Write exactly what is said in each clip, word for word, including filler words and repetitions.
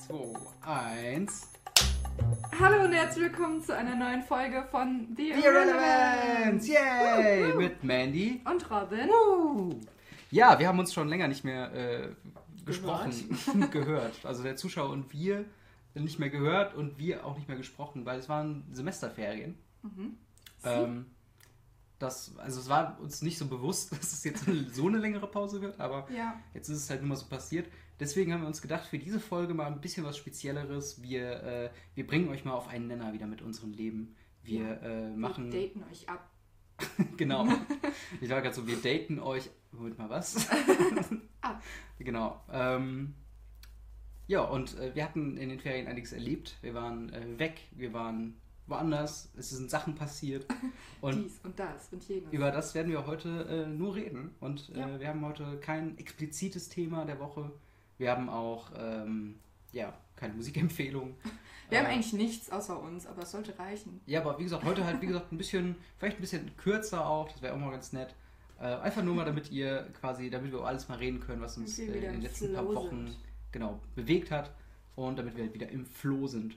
zwei, eins. Hallo und herzlich willkommen zu einer neuen Folge von The, The Irrelevance! Yay! Woo, woo. Mit Mandy und Robin. Woo. Ja, wir haben uns schon länger nicht mehr äh, gesprochen, gehört. gehört. Also der Zuschauer und wir nicht mehr gehört und wir auch nicht mehr gesprochen, weil es waren Semesterferien. Mhm. Ähm, das, also es war uns nicht so bewusst, dass es jetzt so eine längere Pause wird, aber ja. Jetzt ist es halt nur mal so passiert. Deswegen haben wir uns gedacht, für diese Folge mal ein bisschen was Spezielleres. Wir, äh, wir bringen euch mal auf einen Nenner wieder mit unserem Leben. Wir ja. äh, machen... Wir daten euch ab. Genau. Ich war gerade so, wir daten euch... Moment mal, was? Ab. Genau. Ähm, ja, und äh, wir hatten in den Ferien einiges erlebt. Wir waren äh, weg, wir waren woanders, es sind Sachen passiert. Und dies und das und jenes. Über das werden wir heute äh, nur reden. Und äh, ja. wir haben heute kein explizites Thema der Woche. Wir haben auch ähm, ja, keine Musikempfehlung. Wir äh, haben eigentlich nichts außer uns, aber es sollte reichen. Ja, aber wie gesagt, heute halt, wie gesagt, ein bisschen, vielleicht ein bisschen kürzer auch, das wäre auch mal ganz nett. Äh, einfach nur mal, damit ihr quasi, damit wir über alles mal reden können, was uns äh, in den letzten paar Wochen sind. genau bewegt hat und damit wir halt wieder im Flow sind.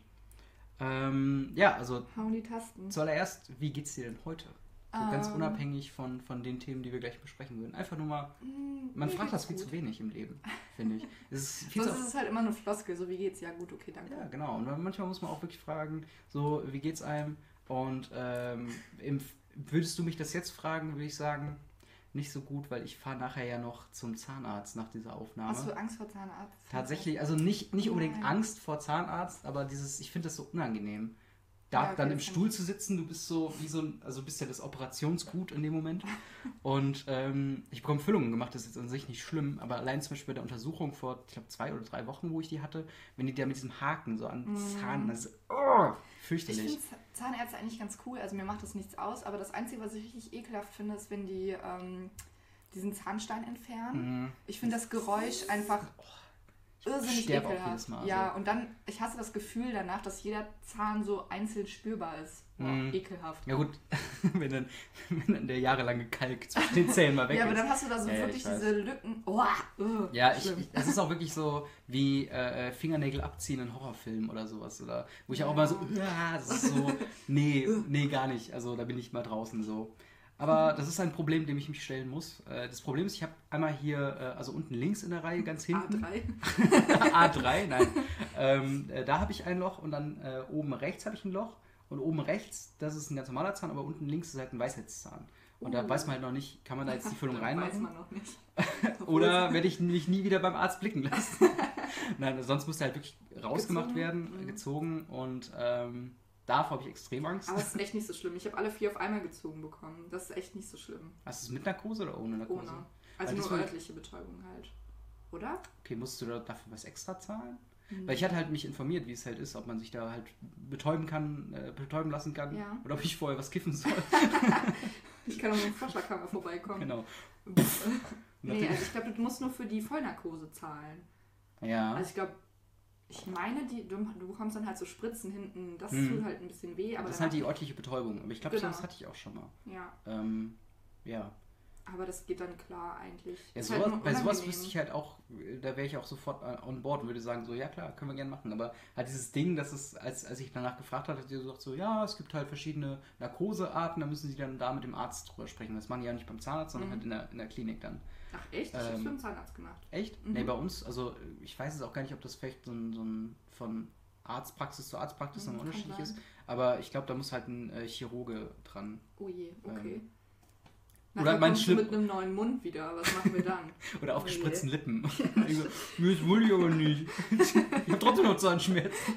Ähm, ja, also hauen die Tasten. Zuallererst, wie geht's dir denn heute? So ähm, ganz unabhängig von, von den Themen, die wir gleich besprechen würden. Einfach nur mal, man fragt das viel zu wenig im Leben, finde ich. Es ist viel Sonst ist es halt immer eine Floskel, so wie geht's? Ja gut, okay, danke. Ja, genau. Und manchmal muss man auch wirklich fragen, so wie geht's einem? Und ähm, im, würdest du mich das jetzt fragen, würde ich sagen, nicht so gut, weil ich fahre nachher ja noch zum Zahnarzt nach dieser Aufnahme. Hast du Angst vor Zahnarzt? Tatsächlich, also nicht, nicht unbedingt Nein. Angst vor Zahnarzt, aber dieses, ich finde das so unangenehm. Da ja, okay, dann im Stuhl zu sitzen, du bist so wie so ein, also bist ja das Operationsgut in dem Moment. Und ähm, ich bekomme Füllungen gemacht, das ist jetzt an sich nicht schlimm, aber allein zum Beispiel bei der Untersuchung vor, ich glaube, zwei oder drei Wochen, wo ich die hatte, wenn die da mit diesem Haken so an mm. Zahn, das ist oh, fürchterlich. Ich finde Zahnärzte eigentlich ganz cool, also mir macht das nichts aus, aber das Einzige, was ich richtig ekelhaft finde, ist, wenn die ähm, diesen Zahnstein entfernen. Mm. Ich finde das Geräusch einfach... irrsinnig ekelhaft. Mal, ja, also. Und dann, ich hasse das Gefühl danach, dass jeder Zahn so einzeln spürbar ist. Boah, mm. ekelhaft. Ja gut, wenn dann, wenn dann der jahrelange Kalk zwischen den Zähnen mal weg ist. Ja, aber dann hast du da so ja, wirklich diese Lücken. Oh, uh, ja, ich, ich, das ist auch wirklich so wie äh, Fingernägel abziehen in Horrorfilmen oder sowas. Oder, wo ich ja. auch immer so, ja, das ist so, nee, nee, gar nicht. Also da bin ich mal draußen so. Aber das ist ein Problem, dem ich mich stellen muss. Das Problem ist, ich habe einmal hier, also unten links in der Reihe, ganz hinten. A drei? A drei, nein. Ähm, da habe ich ein Loch und dann äh, oben rechts habe ich ein Loch. Und oben rechts, das ist ein ganz normaler Zahn, aber unten links ist halt ein Weisheitszahn. Und uh. da weiß man halt noch nicht, kann man da jetzt die Füllung reinmachen? Weiß man noch nicht. Oder werde ich mich nie wieder beim Arzt blicken lassen? Nein, sonst muss der halt wirklich rausgemacht gezogen. werden, mhm. gezogen und... Ähm, Davor habe ich extrem Angst. Aber es ist echt nicht so schlimm. Ich habe alle vier auf einmal gezogen bekommen. Das ist echt nicht so schlimm. Hast du es mit Narkose oder ohne Narkose? Ohne. Also nur örtliche Betäubung halt. Oder? Okay, musst du da dafür was extra zahlen? Mhm. Weil ich hatte halt mich informiert, wie es halt ist, ob man sich da halt betäuben kann, äh, betäuben lassen kann. Ja. Oder ob ich vorher was kiffen soll. Ich kann auch mit dem Vorschlaghammer vorbeikommen. Genau. Nee, also ich glaube, du musst nur für die Vollnarkose zahlen. Ja. Also ich glaube, Ich meine, die, du, du bekommst dann halt so Spritzen hinten, das hm. tut halt ein bisschen weh. Aber das ist halt die örtliche Betäubung, aber ich glaube, genau. das hatte ich auch schon mal. Ja. Ähm, ja. Aber das geht dann klar eigentlich. Ja, sowas, halt bei sowas wüsste ich halt auch, da wäre ich auch sofort on board und würde sagen, so, ja klar, können wir gerne machen. Aber halt dieses Ding, dass es, als, als ich danach gefragt hatte, hat die gesagt so, ja, es gibt halt verschiedene Narkosearten, da müssen sie dann da mit dem Arzt drüber sprechen. Das machen die ja nicht beim Zahnarzt, sondern mhm. halt in der, in der Klinik dann. Ach echt? Ich ähm, hab's beim Zahnarzt gemacht. Echt? Mhm. Nee, bei uns, also ich weiß jetzt auch gar nicht, ob das vielleicht so ein, so ein von Arztpraxis zu Arztpraxis mhm, noch unterschiedlich ist, aber ich glaube, da muss halt ein äh, Chirurge dran. Oh je, okay. Ähm, Nachher oder mein Schlimm mit einem neuen Mund wieder, was machen wir dann? Oder aufgespritzten oh Lippen. Also, mir ist wohl aber nicht. Ich habe trotzdem noch Zahnschmerzen.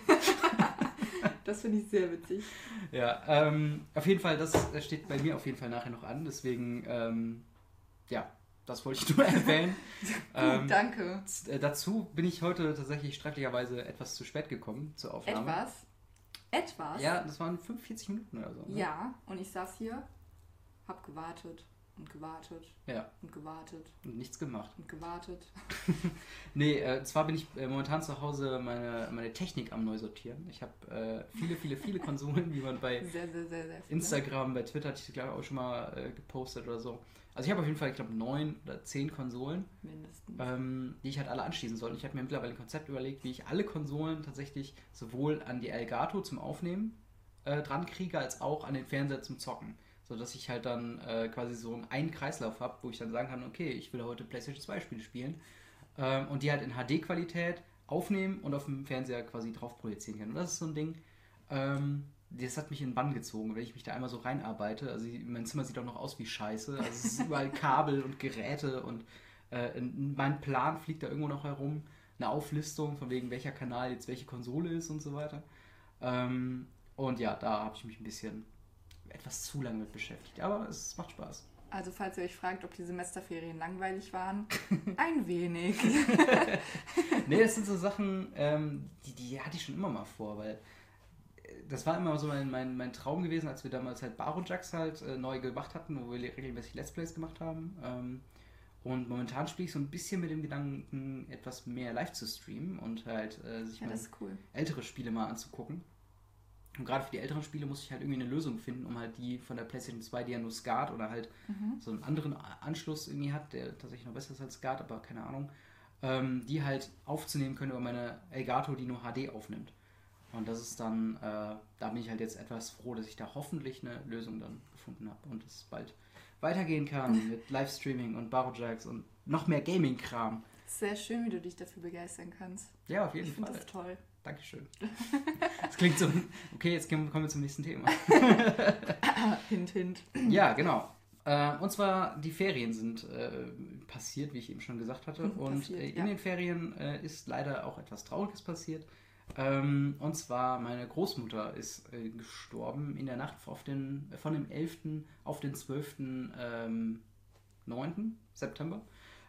Das finde ich sehr witzig. Ja, ähm, auf jeden Fall, das steht bei mir auf jeden Fall nachher noch an, deswegen, ähm, ja, das wollte ich nur erwähnen. Gut, ähm, danke. Äh, dazu bin ich heute tatsächlich sträflicherweise etwas zu spät gekommen zur Aufnahme. Etwas? Etwas? Ja, das waren fünfundvierzig Minuten oder so. Ne? Ja, und ich saß hier, hab gewartet. und gewartet. Ja. Und gewartet. Und nichts gemacht. Und gewartet. Nee, äh, zwar bin ich äh, momentan zu Hause meine, meine Technik am neu sortieren. Ich habe äh, viele, viele, viele Konsolen, wie man bei sehr, sehr, sehr, sehr Instagram, bei Twitter hatte ich glaube ich auch schon mal äh, gepostet oder so. Also ich habe auf jeden Fall, ich glaube, neun oder zehn Konsolen, mindestens, ähm, die ich halt alle anschließen soll. Ich habe mir mittlerweile ein Konzept überlegt, wie ich alle Konsolen tatsächlich sowohl an die Elgato zum Aufnehmen äh, dran kriege, als auch an den Fernseher zum Zocken. So dass ich halt dann äh, quasi so einen Kreislauf habe, wo ich dann sagen kann, okay, ich will heute PlayStation zwei Spiele spielen ähm, und die halt in H D-Qualität aufnehmen und auf dem Fernseher quasi drauf projizieren kann. Und das ist so ein Ding, ähm, das hat mich in den Bann gezogen, wenn ich mich da einmal so reinarbeite. Also mein Zimmer sieht auch noch aus wie Scheiße. Also es ist überall Kabel und Geräte und äh, mein Plan fliegt da irgendwo noch herum. Eine Auflistung von wegen welcher Kanal jetzt welche Konsole ist und so weiter. Ähm, und ja, da habe ich mich ein bisschen etwas zu lange mit beschäftigt. Aber es macht Spaß. Also falls ihr euch fragt, ob die Semesterferien langweilig waren, ein wenig. Nee, das sind so Sachen, ähm, die, die hatte ich schon immer mal vor, weil das war immer so mein, mein, mein Traum gewesen, als wir damals halt Barojax halt äh, neu gemacht hatten, wo wir regelmäßig Let's Plays gemacht haben. Ähm, und momentan spiele ich so ein bisschen mit dem Gedanken, etwas mehr live zu streamen und halt äh, sich ja, mal cool. ältere Spiele mal anzugucken. Und gerade für die älteren Spiele muss ich halt irgendwie eine Lösung finden, um halt die von der PlayStation zwei, die ja nur SCART oder halt mhm. so einen anderen Anschluss irgendwie hat, der tatsächlich noch besser ist als SCART, aber keine Ahnung, ähm, die halt aufzunehmen können über meine Elgato, die nur H D aufnimmt. Und das ist dann, äh, da bin ich halt jetzt etwas froh, dass ich da hoffentlich eine Lösung dann gefunden habe und es bald weitergehen kann mit Livestreaming und Barojax und noch mehr Gaming-Kram. Sehr schön, wie du dich dafür begeistern kannst. Ja, auf jeden ich Fall. Ich finde das toll. Dankeschön. Das klingt so, okay, jetzt kommen wir zum nächsten Thema. Hint, hint. Ja, genau. Äh, und zwar, die Ferien sind äh, passiert, wie ich eben schon gesagt hatte. Und passiert, äh, in ja. den Ferien äh, ist leider auch etwas Trauriges passiert. Ähm, und zwar, meine Großmutter ist äh, gestorben in der Nacht auf den, von dem elften auf den zwölften Ähm, neunten September.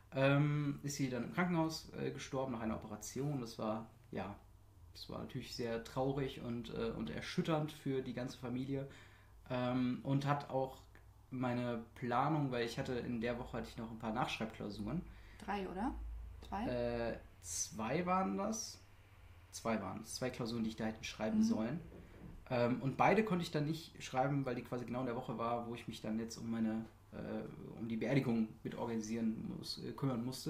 Ähm, ist sie dann im Krankenhaus äh, gestorben nach einer Operation. Das war, ja, das war natürlich sehr traurig und, äh, und erschütternd für die ganze Familie. Ähm, und hat auch meine Planung, weil ich hatte in der Woche hatte ich noch ein paar Nachschreibklausuren. Drei, oder? Zwei? Äh, zwei waren das. Zwei waren es. Zwei Klausuren, die ich da hätte schreiben mhm. sollen. Ähm, und beide konnte ich dann nicht schreiben, weil die quasi genau in der Woche war, wo ich mich dann jetzt um meine äh, um die Beerdigung mit organisieren muss, äh, kümmern musste.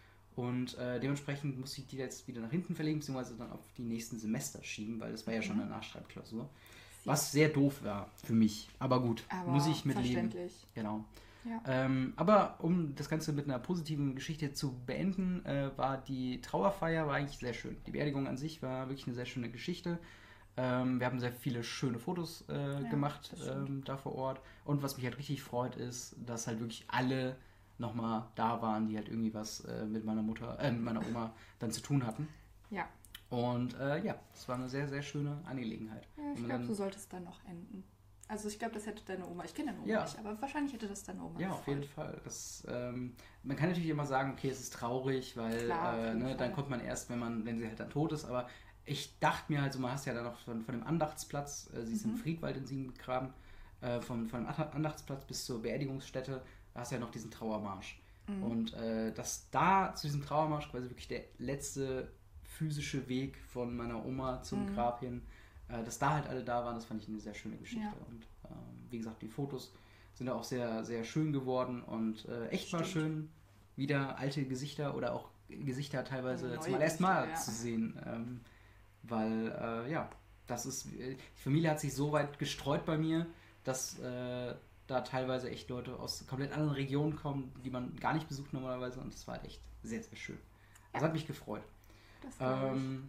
Und äh, dementsprechend musste ich die jetzt wieder nach hinten verlegen, beziehungsweise dann auf die nächsten Semester schieben, weil das war ja mhm. schon eine Nachschreibklausur. Was sehr doof war für mich. Aber gut, aber muss ich mitleben. Verständlich. Genau. Ja. Ähm, aber um das Ganze mit einer positiven Geschichte zu beenden, äh, war die Trauerfeier war eigentlich sehr schön. Die Beerdigung an sich war wirklich eine sehr schöne Geschichte. Ähm, wir haben sehr viele schöne Fotos äh, ja, gemacht ähm, da vor Ort. Und was mich halt richtig freut, ist, dass halt wirklich alle nochmal da waren, die halt irgendwie was äh, mit meiner Mutter, äh, mit meiner Oma dann zu tun hatten. Ja. Und äh, ja, das war eine sehr, sehr schöne Angelegenheit. Ja, ich glaube, so sollte es dann noch enden. Also ich glaube, das hätte deine Oma, ich kenne deine Oma ja. nicht, aber wahrscheinlich hätte das deine Oma Ja, gefreut. auf jeden Fall. Das, ähm, man kann natürlich immer sagen, okay, es ist traurig, weil Klar, äh, ne, dann kommt man erst, wenn man, wenn sie halt dann tot ist, aber ich dachte mir halt so, man hast ja dann noch von, von dem Andachtsplatz, äh, sie ist mhm. im Friedwald in Siegen begraben, äh, von, von dem Andachtsplatz bis zur Beerdigungsstätte, da hast du ja noch diesen Trauermarsch. Mhm. Und äh, dass da zu diesem Trauermarsch quasi wirklich der letzte physische Weg von meiner Oma zum mhm. Grab hin, äh, dass da halt alle da waren, das fand ich eine sehr schöne Geschichte. Ja. Und ähm, wie gesagt, die Fotos sind auch sehr, sehr schön geworden und äh, echt Stimmt. mal schön, wieder alte Gesichter oder auch Gesichter teilweise Neue zum allerersten Mal ja. zu sehen. Ähm, weil, äh, ja, das ist, die Familie hat sich so weit gestreut bei mir, dass äh, da teilweise echt Leute aus komplett anderen Regionen kommen, die man gar nicht besucht normalerweise, und das war halt echt sehr, sehr schön. Das ja. hat mich gefreut. Das ähm,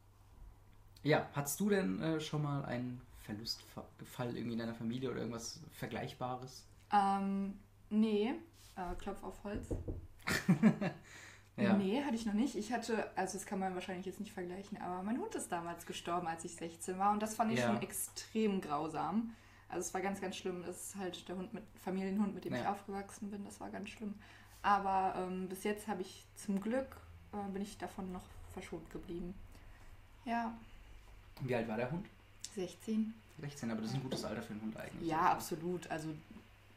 ja, hattest du denn äh, schon mal einen Verlustfall irgendwie in deiner Familie oder irgendwas Vergleichbares? Ähm, nee, äh, Klopf auf Holz. Ja. Nee, hatte ich noch nicht. Ich hatte, also das kann man wahrscheinlich jetzt nicht vergleichen, aber mein Hund ist damals gestorben, als ich sechzehn war, und das fand ich ja. schon extrem grausam. Also es war ganz, ganz schlimm. Das ist halt der Hund mit Familienhund, mit dem ja. ich aufgewachsen bin. Das war ganz schlimm. Aber ähm, bis jetzt habe ich zum Glück, äh, bin ich davon noch verschont geblieben. Ja. Wie alt war der Hund? sechzehn. sechzehn, aber das ist ein gutes Alter für einen Hund eigentlich. Ja, absolut. Also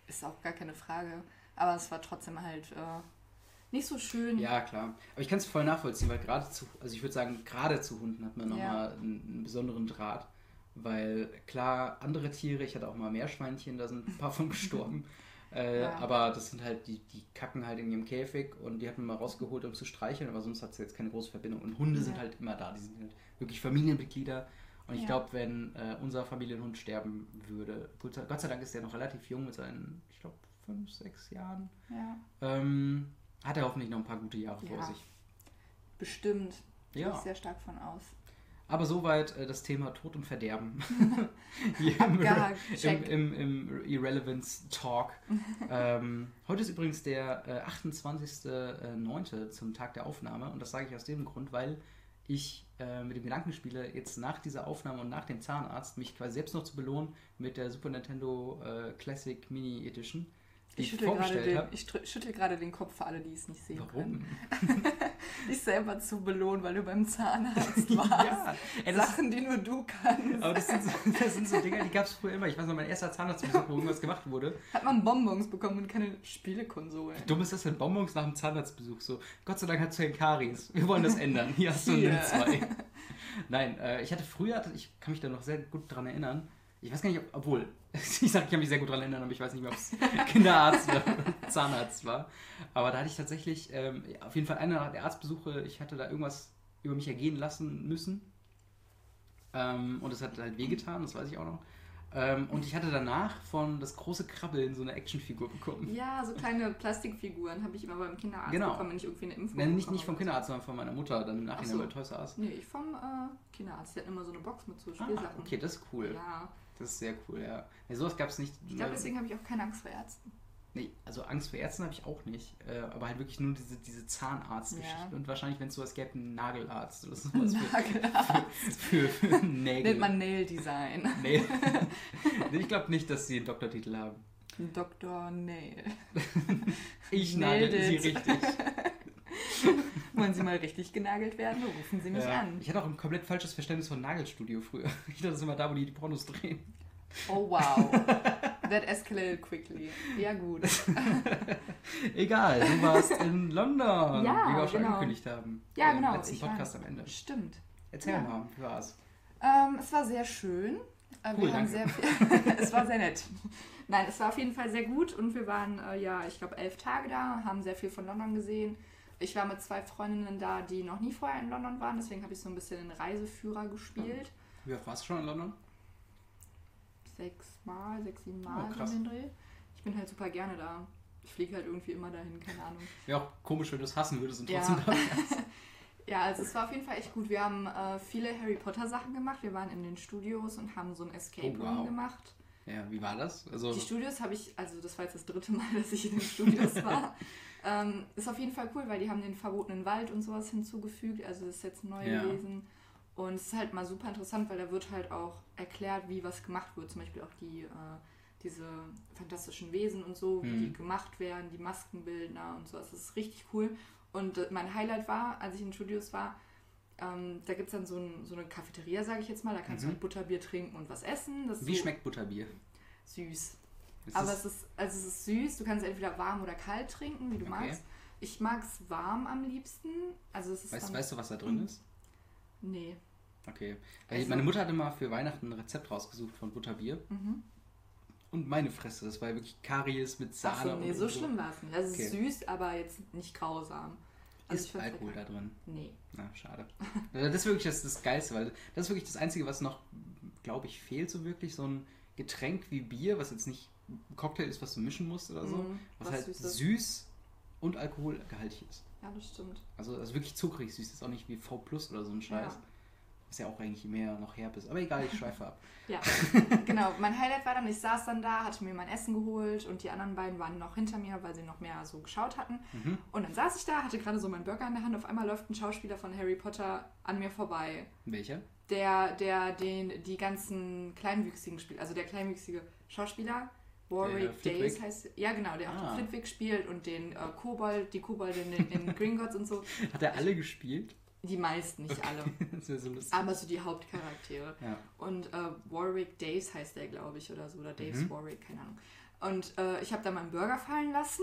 ist auch gar keine Frage. Aber es war trotzdem halt äh, nicht so schön. Ja, klar. Aber ich kann es voll nachvollziehen, weil gerade zu, also ich würde sagen, gerade zu Hunden hat man nochmal Ja. einen, einen besonderen Draht. Weil klar, andere Tiere, ich hatte auch mal Meerschweinchen, da sind ein paar von gestorben. Äh, Ja. Aber das sind halt, die, die kacken halt in ihrem Käfig und die hat man mal rausgeholt, um zu streicheln, aber sonst hat sie jetzt keine große Verbindung. Und Hunde Ja. sind halt immer da, die sind halt wirklich Familienmitglieder. Und ich Ja. glaube, wenn äh, unser Familienhund sterben würde, gut, Gott sei Dank ist der noch relativ jung mit seinen, ich glaube, fünf, sechs Jahren, Ja. ähm, hat er hoffentlich noch ein paar gute Jahre vor Ja. sich. Bestimmt. Gehe Ja. ich sehr stark von aus. Aber soweit äh, das Thema Tod und Verderben. Hier im, Abgehakt, im, check. im, im Irrelevance Talk. ähm, heute ist übrigens der äh, achtundzwanzigster neunte zum Tag der Aufnahme. Und das sage ich aus dem Grund, weil ich äh, mit dem Gedanken spiele, jetzt nach dieser Aufnahme und nach dem Zahnarzt mich quasi selbst noch zu belohnen mit der Super Nintendo äh, Classic Mini Edition, die Ich ich, schüttel, gerade vorgestellt den, habe. ich str- schüttel gerade den Kopf für alle, die es nicht sehen Warum? können. Dich selber zu belohnen, weil du beim Zahnarzt warst. Ja, ey, das, Sachen, die nur du kannst. aber das sind, so, das sind so Dinger, die gab es früher immer. Ich weiß noch, mein erster Zahnarztbesuch, wo irgendwas gemacht wurde. Hat man Bonbons bekommen und keine Spielekonsolen. Wie dumm ist das denn? Bonbons nach dem Zahnarztbesuch so. Gott sei Dank hat Zellen Karies. Wir wollen das ändern. Hier hast du Hier. eine zwei. Nein, äh, ich hatte früher, ich kann mich da noch sehr gut dran erinnern. Ich weiß gar nicht, ob, obwohl, ich sage, ich kann mich sehr gut dran erinnern, aber ich weiß nicht mehr, ob es Kinderarzt oder Zahnarzt war. Aber da hatte ich tatsächlich ähm, auf jeden Fall einer der Arztbesuche, ich hatte da irgendwas über mich ergehen lassen müssen. Ähm, und es hat halt wehgetan, das weiß ich auch noch. Ähm, und ich hatte danach von das große Krabbeln so eine Actionfigur bekommen. Ja, so kleine Plastikfiguren habe ich immer beim Kinderarzt Genau. bekommen, wenn ich irgendwie eine Impfung Nein, nicht, bekommen nicht vom habe. Kinderarzt, sondern von meiner Mutter, dann im Nachhinein Ach so. bei Toys R Us. Nee, ich vom äh, Kinderarzt. Der hat immer so eine Box mit so Ah, Spielsachen. okay, das ist cool. Ja, Das ist sehr cool, ja. Nee, sowas gab es nicht. ich glaube, äh, deswegen habe ich auch keine Angst vor Ärzten. Nee, also Angst vor Ärzten habe ich auch nicht. Äh, aber halt wirklich nur diese, diese Zahnarztgeschichte. Ja. Und wahrscheinlich, wenn es sowas gäbe, einen Nagelarzt oder sowas für, Nagelarzt. für, für Nägel. Nennt man Nail Design. Nee. Nee, ich glaube nicht, dass sie einen Doktortitel haben. Doktor Nail. Ich nagel sie Nailed it. richtig. Wollen Sie mal richtig genagelt werden? Rufen Sie mich Ja. an. Ich hatte auch ein komplett falsches Verständnis von Nagelstudio früher. Ich dachte, das ist immer da, wo die die Pornos drehen. Oh wow. That escalated quickly. Ja gut. Egal, du warst in London, Ja, wie wir auch schon genau. angekündigt haben. Ja, Im genau. letzten ich war- Podcast am Ende. Stimmt. Erzähl Ja. mal, wie war's? Ähm, es war sehr schön. Äh, Cool, wir haben danke. sehr viel es war sehr nett. Nein, es war auf jeden Fall sehr gut und wir waren, äh, ja, ich glaube, elf Tage da, haben sehr viel von London gesehen. Ich war mit zwei Freundinnen da, die noch nie vorher in London waren, deswegen habe ich so ein bisschen den Reiseführer gespielt. Wie oft warst du schon in London? Sechs Mal, sechs, sieben Mal Oh, so krass. um den Dreh. Ich bin halt super gerne da. Ich fliege halt irgendwie immer dahin, keine Ahnung. Wäre auch komisch, wenn du es hassen würdest und Ja. trotzdem da wärst. Ja, also es war auf jeden Fall echt gut. Wir haben äh, viele Harry Potter Sachen gemacht. Wir waren in den Studios und haben so ein Escape Oh, Room wow. gemacht. Ja, wie war das? Also, Die Studios habe ich, also das war jetzt das dritte Mal, dass ich in den Studios war. ähm, ist auf jeden Fall cool, weil die haben den verbotenen Wald und sowas hinzugefügt. Also das ist jetzt neu Ja. gewesen. Und es ist halt mal super interessant, weil da wird halt auch erklärt, wie was gemacht wird. Zum Beispiel auch die, äh, diese fantastischen Wesen und so, wie Mhm. die gemacht werden, die Maskenbildner und so. Das ist richtig cool. Und äh, mein Highlight war, als ich in den Studios war, ähm, da gibt es dann so, ein, so eine Cafeteria, sage ich jetzt mal. Da kannst Mhm. du halt Butterbier trinken und was essen. Das ist wie so schmeckt Butterbier? süß. Ist Aber das- es ist, also es ist süß, du kannst es entweder warm oder kalt trinken, wie du Okay. magst. Ich mag es warm am liebsten. Also es ist weißt, dann, weißt du, was da drin ist? Nee. Okay. Weil Also- meine Mutter hatte mal für Weihnachten ein Rezept rausgesucht von Butterbier. Mhm. Und meine Fresse, das war ja wirklich Karies mit Sahne. Achso, nee, und so schlimm war es nicht. Also es ist Okay. süß, aber jetzt nicht grausam. Also ich Ist find's Alkohol lecker. da drin? Nee. Na, schade. Das ist wirklich das, das Geilste, weil das ist wirklich das Einzige, was noch, glaube ich, fehlt so wirklich. So ein Getränk wie Bier, was jetzt nicht ein Cocktail ist, was du mischen musst oder so. Mhm, Was, was halt Süßes. süß und alkoholgehaltig ist. Ja, das stimmt. Also, also wirklich zuckrig süß. Ist auch nicht wie V plus oder so ein Scheiß. Ja. Was ja auch eigentlich mehr noch herb ist. Aber egal, ich schweife ab. Ja, genau. Mein Highlight war dann, ich saß dann da, hatte mir mein Essen geholt und die anderen beiden waren noch hinter mir, weil sie noch mehr so geschaut hatten. Mhm. Und dann saß ich da, hatte gerade so meinen Burger in der Hand. Auf einmal läuft ein Schauspieler von Harry Potter an mir vorbei. Welcher? Der, der den, die ganzen Kleinwüchsigen spielt. Also der kleinwüchsige Schauspieler. Der Warwick Flitwick? Days heißt. Ja, genau, der auch Ah. den Flitwick spielt und den äh, Kobold, die Kobolde in, in Gringotts und so. Hat er alle gespielt? Die meisten, nicht alle. Das wäre so lustig. Aber so die Hauptcharaktere. Ja. Und äh, Warwick Days heißt der, glaube ich, oder so. Oder Daves Mhm. Warwick, keine Ahnung. Und äh, ich habe dann meinen Burger fallen lassen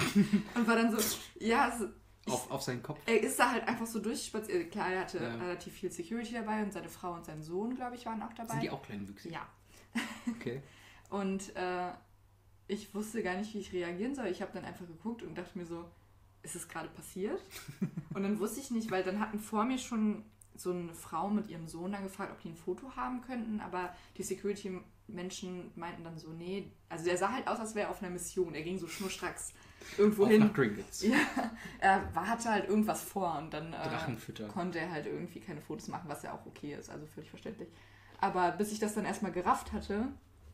und war dann so, ja, so, ich, auf, auf seinen Kopf. Er ist da halt einfach so durchspaziert. Klar, er hatte ja. relativ viel Security dabei und seine Frau und sein Sohn, glaube ich, waren auch dabei. Sind die auch kleinwüchsig? Ja. Okay. Und äh, ich wusste gar nicht, wie ich reagieren soll. Ich habe dann einfach geguckt und dachte mir so, ist es gerade passiert? Und dann wusste ich nicht, weil dann hatten vor mir schon so eine Frau mit ihrem Sohn dann gefragt, ob die ein Foto haben könnten, aber die Security-Menschen meinten dann so, nee, also der sah halt aus, als wäre er auf einer Mission. Er ging so schnurstracks irgendwo auf hin. Nach Gringotts. Ja, er war, hatte halt irgendwas vor und dann äh, konnte er halt irgendwie keine Fotos machen, was ja auch okay ist, also völlig verständlich. Aber bis ich das dann erstmal gerafft hatte,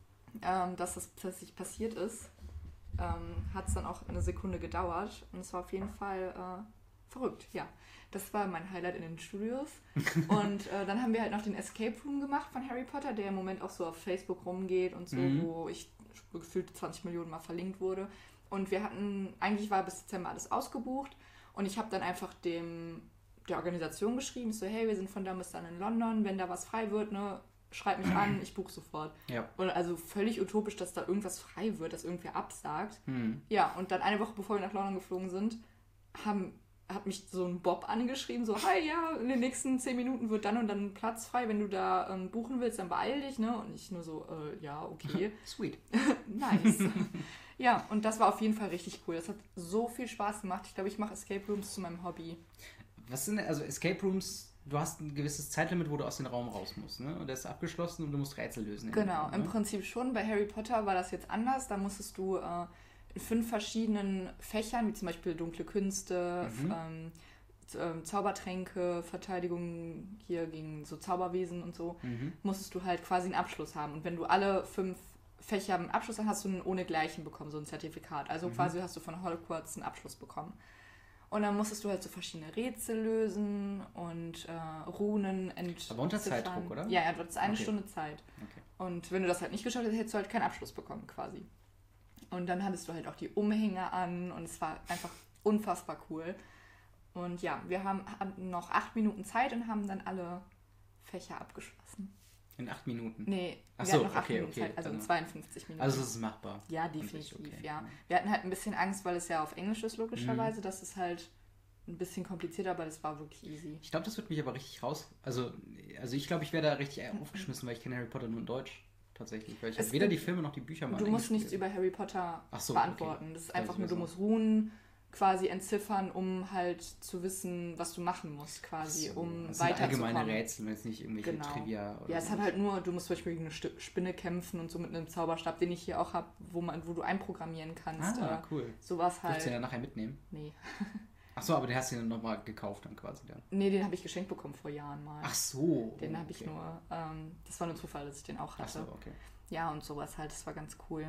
ähm, dass das plötzlich passiert ist, ähm, hat es dann auch eine Sekunde gedauert und es war auf jeden Fall äh, verrückt, ja. Das war mein Highlight in den Studios. Und äh, dann haben wir halt noch den Escape Room gemacht von Harry Potter, der im Moment auch so auf Facebook rumgeht und so, mhm. wo ich gefühlt zwanzig Millionen Mal verlinkt wurde. Und wir hatten, eigentlich war bis Dezember alles ausgebucht und ich habe dann einfach dem der Organisation geschrieben, so hey, wir sind von da bis dann in London, wenn da was frei wird, ne, schreib mich an, ich buche sofort. Ja. Und also völlig utopisch, dass da irgendwas frei wird, dass irgendwer absagt. Mhm. Ja, und dann eine Woche bevor wir nach London geflogen sind, haben hat mich so ein Bob angeschrieben, so, hi, ja, in den nächsten zehn Minuten wird dann und dann Platz frei, wenn du da ähm, buchen willst, dann beeil dich, ne? Und ich nur so, äh, ja, okay. Sweet. Nice. Ja, und das war auf jeden Fall richtig cool. Das hat so viel Spaß gemacht. Ich glaube, ich mache Escape Rooms zu meinem Hobby. Was sind denn, also Escape Rooms, du hast ein gewisses Zeitlimit, wo du aus dem Raum raus musst, ne? Und der ist abgeschlossen und du musst Rätsel lösen. Genau, ne? Im Prinzip schon. Bei Harry Potter war das jetzt anders. Da musstest du äh, in fünf verschiedenen Fächern, wie zum Beispiel dunkle Künste, mhm. ähm, Zaubertränke, Verteidigung hier gegen so Zauberwesen und so, mhm. musstest du halt quasi einen Abschluss haben. Und wenn du alle fünf Fächer einen Abschluss hast, hast du einen ohne Gleichen bekommen, so ein Zertifikat. Also mhm. quasi hast du von Hogwarts einen Abschluss bekommen. Und dann musstest du halt so verschiedene Rätsel lösen und äh, Runen entziffern. Aber unter Zeitdruck, oder? Ja, ja, du hattest eine okay. Stunde Zeit. Okay. Und wenn du das halt nicht geschafft hättest, hättest du halt keinen Abschluss bekommen quasi. Und dann hattest du halt auch die Umhänge an und es war einfach unfassbar cool. Und ja, wir haben hatten noch acht Minuten Zeit und haben dann alle Fächer abgeschlossen. In acht Minuten? Nee, Ach wir so, hatten noch acht okay, Minuten okay. Zeit, also in zweiundfünfzig Minuten. Also es ist machbar? Ja, definitiv, okay. ja. Wir hatten halt ein bisschen Angst, weil es ja auf Englisch ist, logischerweise. Mhm. Das ist halt ein bisschen komplizierter, aber das war wirklich easy. Ich glaube, das wird mich aber richtig raus... Also, also ich glaube, ich wäre da richtig aufgeschmissen, weil ich kenne Harry Potter nur in Deutsch. Tatsächlich, weil ich habe weder die Filme noch die Bücher mal Du musst nichts über Harry Potter so, beantworten. Okay. Das ist einfach nur, du musst Runen quasi entziffern, um halt zu wissen, was du machen musst, quasi, so, um das weiterzukommen. Sind allgemeine Rätsel, jetzt nicht irgendwelche genau. Trivia oder Ja, es so. hat halt nur, du musst zum Beispiel gegen eine Spinne kämpfen und so mit einem Zauberstab, den ich hier auch habe, wo man, wo du einprogrammieren kannst. Ah, äh, cool. Sowas halt. Willst du den dann nachher mitnehmen? Nee. Ach so, aber den hast du dann nochmal gekauft dann quasi dann? Nee, den habe ich geschenkt bekommen vor Jahren mal. Ach so. Den oh, habe ich okay. nur, ähm, das war nur Zufall, dass ich den auch hatte. Ach so, okay. Ja, und sowas halt, das war ganz cool.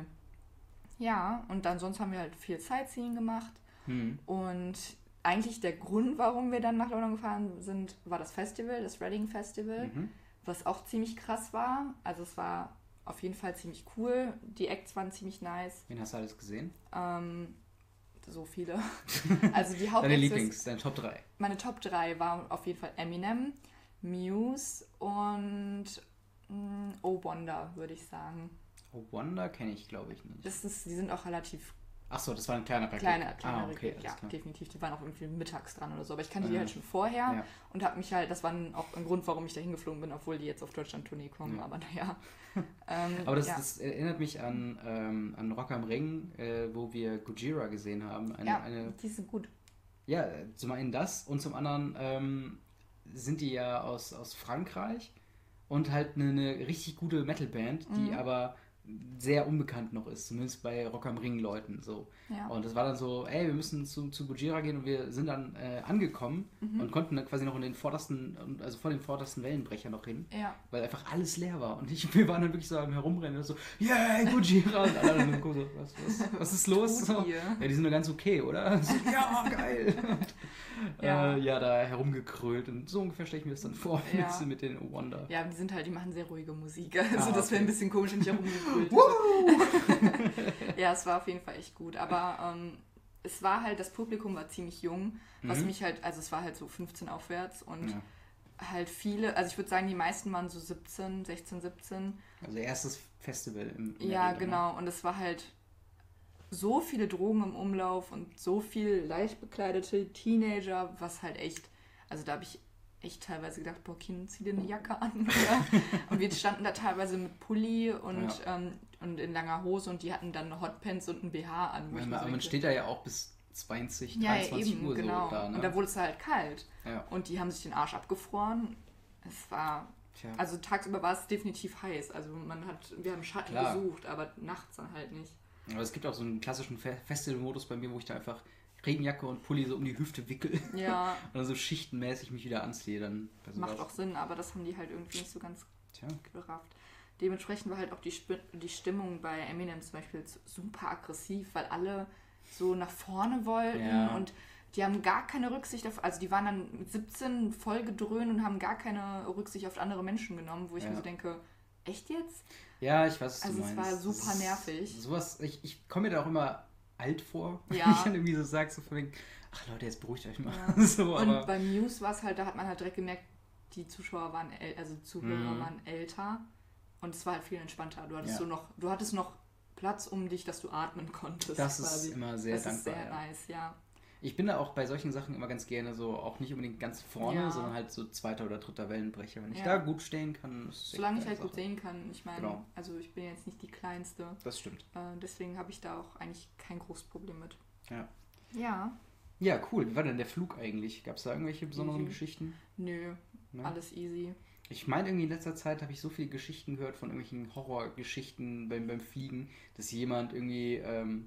Ja, und dann sonst haben wir halt viel Sightseeing gemacht. Hm. Und eigentlich der Grund, warum wir dann nach London gefahren sind, war das Festival, das Reading Festival, mhm. was auch ziemlich krass war. Also es war auf jeden Fall ziemlich cool. Die Acts waren ziemlich nice. Wen hast du alles gesehen? Ähm, so viele. Also die Hauptacts. Deine Lieblings, deine Top drei. Meine Top drei waren auf jeden Fall Eminem, Muse und mh, Oh Wonder, würde ich sagen. Oh Wonder kenne ich, glaube ich, nicht. Das ist, die sind auch relativ... Ach so, das war ein kleiner Rekord. Kleine, kleine ah, okay, Rekord, ja, klar. definitiv. Die waren auch irgendwie mittags dran oder so. Aber ich kannte ja. die halt schon vorher ja. und habe mich halt, das war auch ein Grund, warum ich da hingeflogen bin, obwohl die jetzt auf Deutschland-Tournee kommen. Ja. Aber naja. ähm, aber das, ja. das erinnert mich an, ähm, an Rock am Ring, äh, wo wir Gojira gesehen haben. Eine, ja, eine, die sind gut. Ja, zum einen das und zum anderen ähm, sind die ja aus, aus Frankreich und halt eine, eine richtig gute Metalband, die mhm. aber sehr unbekannt noch ist, zumindest bei Rock am Ring Leuten so. Ja. Und das war dann so, ey, wir müssen zu, zu Gojira gehen und wir sind dann äh, angekommen mhm. und konnten dann quasi noch in den vordersten, also vor den vordersten Wellenbrecher noch hin, ja. weil einfach alles leer war und ich, wir waren dann wirklich so am Herumrennen und so, yeah, Gojira und alle dann so, was, was, was ist los? So, ja, die sind nur ganz okay, oder? So, ja, geil! ja. Äh, ja, da herumgekrölt und so ungefähr stelle ich mir das dann vor, ja. mit, mit den Wonder. Ja, die sind halt, die machen sehr ruhige Musik, also ah, das wäre okay. ein bisschen komisch, wenn ich herumgekrölt ja, es war auf jeden Fall echt gut, aber ähm, es war halt, das Publikum war ziemlich jung, was mhm. mich halt, also es war halt so fünfzehn aufwärts und ja. halt viele, also ich würde sagen, die meisten waren so siebzehn, sechzehn, siebzehn. Also erstes Festival im, im Ja, Welt, genau, und es war halt so viele Drogen im Umlauf und so viel leicht bekleidete Teenager, was halt echt, also da habe ich echt teilweise gedacht, boah, Kind, zieh dir eine Jacke an. Oder? Und wir standen da teilweise mit Pulli und, ja. ähm, und in langer Hose und die hatten dann Hotpants und ein B H an. Wo ja, ich aber so man steht da ja auch bis zwanzig, dreiundzwanzig ja, eben, Uhr genau. so da. Ne? Und da wurde es halt kalt. Ja. Und die haben sich den Arsch abgefroren. Es war... Tja. Also tagsüber war es definitiv heiß. Also man hat, wir haben Schatten Klar. gesucht, aber nachts dann halt nicht. Aber es gibt auch so einen klassischen Festival-Modus bei mir, wo ich da einfach Regenjacke und Pulli so um die Hüfte wickel. Ja. Und dann so schichtenmäßig mich wieder anziehe. Dann Macht auch Sinn, aber das haben die halt irgendwie nicht so ganz Tja. gerafft. Dementsprechend war halt auch die, Sp- die Stimmung bei Eminem zum Beispiel super aggressiv, weil alle so nach vorne wollten ja. und die haben gar keine Rücksicht auf, also die waren dann mit siebzehn voll gedröhnt und haben gar keine Rücksicht auf andere Menschen genommen, wo ich ja. mir so denke, echt jetzt? Ja, ich weiß, was also du meinst. Also es war super nervig. Sowas, ich, ich komme mir da auch immer alt vor, ja. wenn ich dann irgendwie so sage, so von wegen, ach Leute, jetzt beruhigt euch mal. Ja. so, und aber beim News war es halt, da hat man halt direkt gemerkt, die Zuschauer waren, äl- also Zuhörer mhm. waren älter und es war halt viel entspannter. Du hattest ja. so noch, du hattest noch Platz um dich, dass du atmen konntest. Das quasi. ist immer sehr das dankbar. Das ist sehr ja. nice, ja. Ich bin da auch bei solchen Sachen immer ganz gerne so, auch nicht unbedingt ganz vorne, ja. sondern halt so zweiter oder dritter Wellenbrecher. Wenn ich ja. da gut stehen kann, ist solange ich halt Sache. gut sehen kann. Ich meine, genau. also ich bin jetzt nicht die Kleinste. Das stimmt. Äh, deswegen habe ich da auch eigentlich kein großes Problem mit. Ja. Ja. Ja, cool. Wie war denn der Flug eigentlich? Gab es da irgendwelche besonderen easy. Geschichten? Nö, ne? Alles easy. Ich meine, irgendwie in letzter Zeit habe ich so viele Geschichten gehört von irgendwelchen Horrorgeschichten beim, beim Fliegen, dass jemand irgendwie ähm,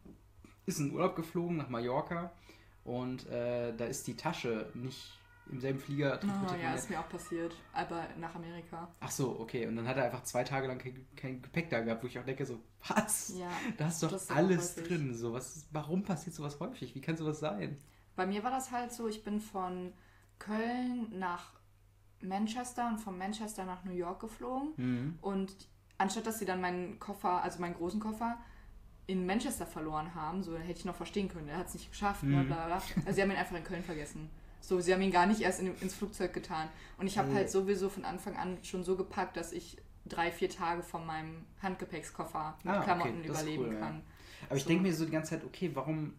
ist in Urlaub geflogen nach Mallorca und äh, da ist die Tasche nicht im selben Flieger. Oh, ja, ist mir auch passiert, aber nach Amerika. Ach so, okay. Und dann hat er einfach zwei Tage lang kein, kein Gepäck da gehabt, wo ich auch denke so, was? Ja, da ist doch ist alles drin. So, was, warum passiert sowas häufig? Wie kann sowas sein? Bei mir war das halt so, ich bin von Köln nach Manchester und von Manchester nach New York geflogen. Mhm. Und anstatt, dass sie dann meinen Koffer, also meinen großen Koffer, in Manchester verloren haben, so hätte ich noch verstehen können, er hat es nicht geschafft, mhm. ne, bla bla. Also sie haben ihn einfach in Köln vergessen. So, sie haben ihn gar nicht erst in, ins Flugzeug getan. Und ich habe mhm. halt sowieso von Anfang an schon so gepackt, dass ich drei, vier Tage von meinem Handgepäckskoffer mit ah, Klamotten okay. überleben cool, kann. Ja. Aber ich so. denke mir so die ganze Zeit, okay, warum,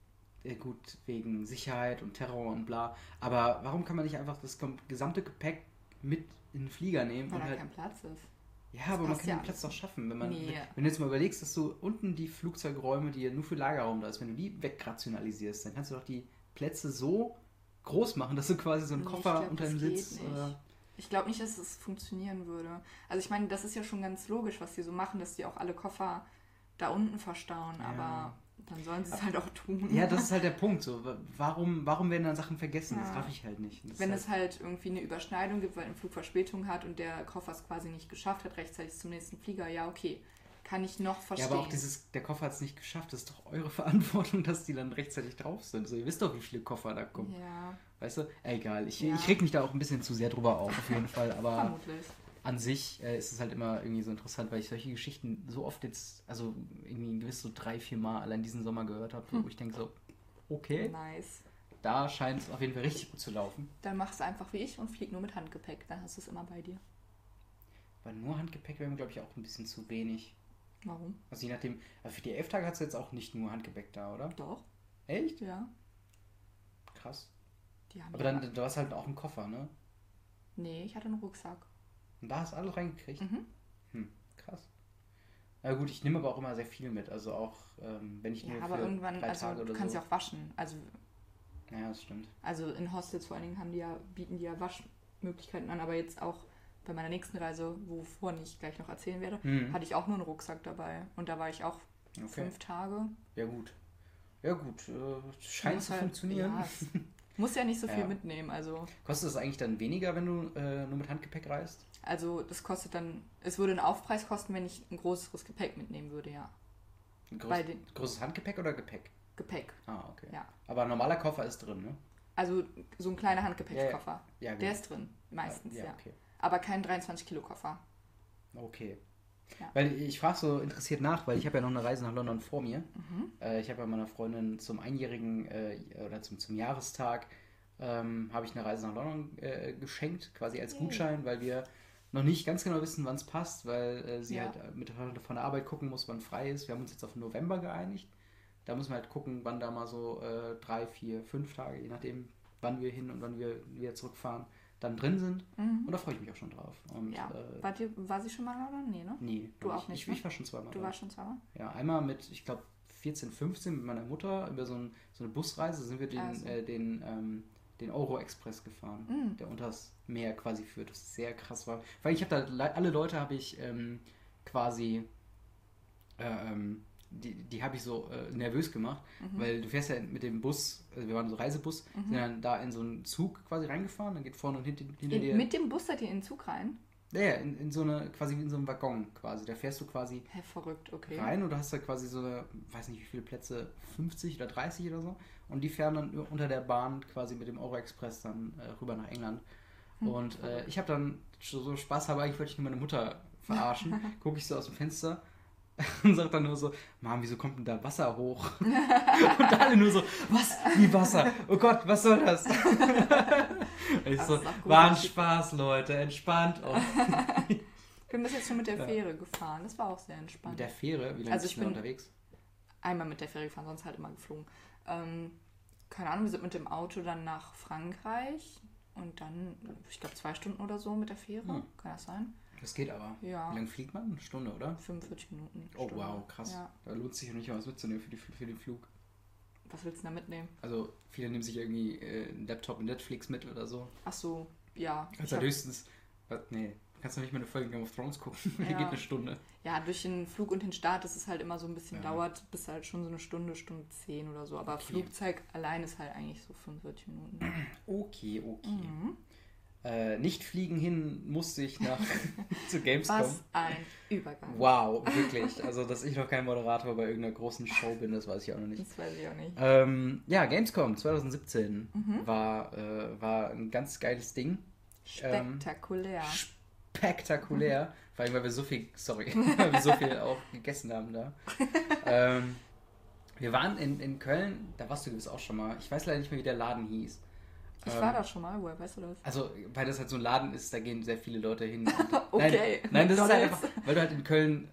ja gut, wegen Sicherheit und Terror und bla, aber warum kann man nicht einfach das gesamte Gepäck mit in den Flieger nehmen? Weil und da halt kein Platz ist. Ja, das aber man kann ja den Platz doch schaffen. Wenn, man, nee. wenn, wenn du jetzt mal überlegst, dass du unten die Flugzeugräume, die ja nur für Lagerraum da ist, wenn du die wegrationalisierst, dann kannst du doch die Plätze so groß machen, dass du quasi so einen nee, Koffer glaub, unter dem Sitz... Oder ich glaube nicht, dass es funktionieren würde. Also ich meine, das ist ja schon ganz logisch, was die so machen, dass die auch alle Koffer da unten verstauen, ja. aber dann sollen sie es halt auch tun. Ja, das ist halt der Punkt. So. Warum, warum werden dann Sachen vergessen? Ja. Das raff ich halt nicht. Das Wenn halt es halt irgendwie eine Überschneidung gibt, weil ein Flug Verspätung hat und der Koffer es quasi nicht geschafft hat, rechtzeitig zum nächsten Flieger, ja, okay. Kann ich noch verstehen. Ja, aber auch dieses, der Koffer hat es nicht geschafft, das ist doch eure Verantwortung, dass die dann rechtzeitig drauf sind. So, ihr wisst doch, wie viele Koffer da kommen. Ja. Weißt du? Egal, ich, ja. ich reg mich da auch ein bisschen zu sehr drüber auf, auf jeden Fall. Aber vermutlich. An sich äh, ist es halt immer irgendwie so interessant, weil ich solche Geschichten so oft jetzt, also irgendwie gewiss so drei, vier Mal allein diesen Sommer gehört habe, hm. wo ich denke so, okay, nice. Da scheint es auf jeden Fall richtig gut zu laufen. Dann machst du einfach wie ich und flieg nur mit Handgepäck, dann hast du es immer bei dir. Weil nur Handgepäck wäre mir, glaube ich, auch ein bisschen zu wenig. Warum? Also je nachdem, für die elf Tage hast du jetzt auch nicht nur Handgepäck da, oder? Doch. Echt? Ja. Krass. Die haben aber ja dann, du hast halt auch einen Koffer, ne? Nee, ich hatte einen Rucksack. Und da hast du alles reingekriegt? Mhm. Hm, krass. Na gut, ich nehme aber auch immer sehr viel mit. Also auch, ähm, wenn ich ja, nur aber für irgendwann, drei also Tage oder du kannst so. ja auch waschen. Also, ja, das stimmt. Also in Hostels vor allen Dingen haben die ja, bieten die ja Waschmöglichkeiten an. Aber jetzt auch bei meiner nächsten Reise, wovon ich gleich noch erzählen werde, mhm. hatte ich auch nur einen Rucksack dabei. Und da war ich auch okay. fünf Tage. Ja gut. Ja gut, äh, scheint zu halt, funktionieren. Ja, muss ja nicht so viel ja. mitnehmen. Also. Kostet es eigentlich dann weniger, wenn du äh, nur mit Handgepäck reist? Also das kostet dann, es würde einen Aufpreis kosten, wenn ich ein größeres Gepäck mitnehmen würde, ja. Ein groß, den, großes Handgepäck oder Gepäck? Gepäck. Ah, okay. Ja. Aber ein normaler Koffer ist drin, ne? Also so ein kleiner Handgepäckskoffer. Ja, ja. Ja, der ist drin, meistens, ja. ja. Okay. Aber kein dreiundzwanzig Kilo Koffer. Okay. Ja. Weil ich frage so interessiert nach, weil ich habe ja noch eine Reise nach London vor mir. Mhm. Äh, ich habe ja meiner Freundin zum Einjährigen äh, oder zum, zum Jahrestag ähm, habe ich eine Reise nach London äh, geschenkt, quasi als Gutschein, weil wir noch nicht ganz genau wissen, wann es passt, weil äh, sie Ja. halt mit von der Arbeit gucken muss, wann frei ist. Wir haben uns jetzt auf November geeinigt. Da müssen wir halt gucken, wann da mal so äh, drei, vier, fünf Tage, je nachdem, wann wir hin und wann wir wieder zurückfahren, dann drin sind. Mhm. Und da freue ich mich auch schon drauf. Und, Ja. äh, Wart ihr, war sie schon mal da oder? Nee, ne? nee. Du noch auch nicht, Ich, ne? ich war schon zweimal Du da. warst schon zweimal? Ja, einmal mit, ich glaube, vierzehn, fünfzehn mit meiner Mutter über so, ein, so eine Busreise sind wir den, Also. äh, den, ähm, den Euro-Express gefahren, Mhm. der unters Meer quasi führt, was sehr krass war. Weil ich habe da, le- alle Leute habe ich ähm, quasi, äh, ähm, die, die habe ich so äh, nervös gemacht, Mhm. weil du fährst ja mit dem Bus, also wir waren so Reisebus, Mhm. sind dann da in so einen Zug quasi reingefahren, dann geht vorne und hinten, hinter dir, In, mit dem Bus seid ihr in den Zug rein? ja, ja, in, in so eine, quasi wie in so einem Waggon quasi, da fährst du quasi Hä, verrückt, okay. rein und du hast da quasi so eine, weiß nicht wie viele Plätze, fünfzig oder dreißig oder so. Und die fahren dann unter der Bahn quasi mit dem Euro-Express dann äh, rüber nach England. Hm, Und äh, ich habe dann so Spaß habe, eigentlich wollte ich nur meine Mutter verarschen. Gucke ich so aus dem Fenster und sage dann nur so, Mom, wieso kommt denn da Wasser hoch? Und alle nur so, was? Wie Wasser? Oh Gott, was soll das? Und ich Das so, ist auch gut, war ein dass ich- Spaß, Leute, entspannt euch. Ich bin bis jetzt schon mit der Ja. Fähre gefahren. Das war auch sehr entspannt. Mit der Fähre, wie lange Also bist ich du da bin- unterwegs? Einmal mit der Fähre gefahren, sonst halt immer geflogen. Ähm, keine Ahnung, wir sind mit dem Auto dann nach Frankreich und dann, ich glaube, zwei Stunden oder so mit der Fähre. Hm. Kann das sein? Das geht aber. Ja. Wie lange fliegt man? Eine Stunde, oder? fünfundvierzig Minuten. Oh Stunde. wow, krass. Ja. Da lohnt sich ja nicht mal was mitzunehmen für, die, für den Flug. Was willst du da mitnehmen? Also viele nehmen sich irgendwie äh, einen Laptop und Netflix mit oder so. Ach so, ja. Kannst Ich du hab, höchstens, was, nee, kannst du nicht mal eine Folge Game of Thrones gucken. Die Ja. geht eine Stunde. ja, durch den Flug und den Start ist es halt immer so ein bisschen Ja. dauert, bis halt schon so eine Stunde, Stunde zehn oder so. Aber Okay. Flugzeug allein ist halt eigentlich so fünfundvierzig Minuten. Okay, okay. Mhm. Äh, nicht fliegen hin musste ich nach zu Gamescom. Was ein Übergang. Wow, wirklich. Also, dass ich noch kein Moderator bei irgendeiner großen Show bin, das weiß ich auch noch nicht. Das weiß ich auch nicht. Ähm, ja, Gamescom zwanzig siebzehn Mhm. war, äh, war ein ganz geiles Ding. Spektakulär. Spektakulär. Vor allem, weil wir so viel, sorry, weil wir so viel auch gegessen haben da. ähm, wir waren in, in Köln, da warst du gewiss auch schon mal. Ich weiß leider nicht mehr, wie der Laden hieß. Ich Ähm, war da schon mal, woher weißt du das? Also, weil das halt so ein Laden ist, da gehen sehr viele Leute hin. Okay. Nein, nein das ist halt McDonald's. einfach, weil du halt in Köln.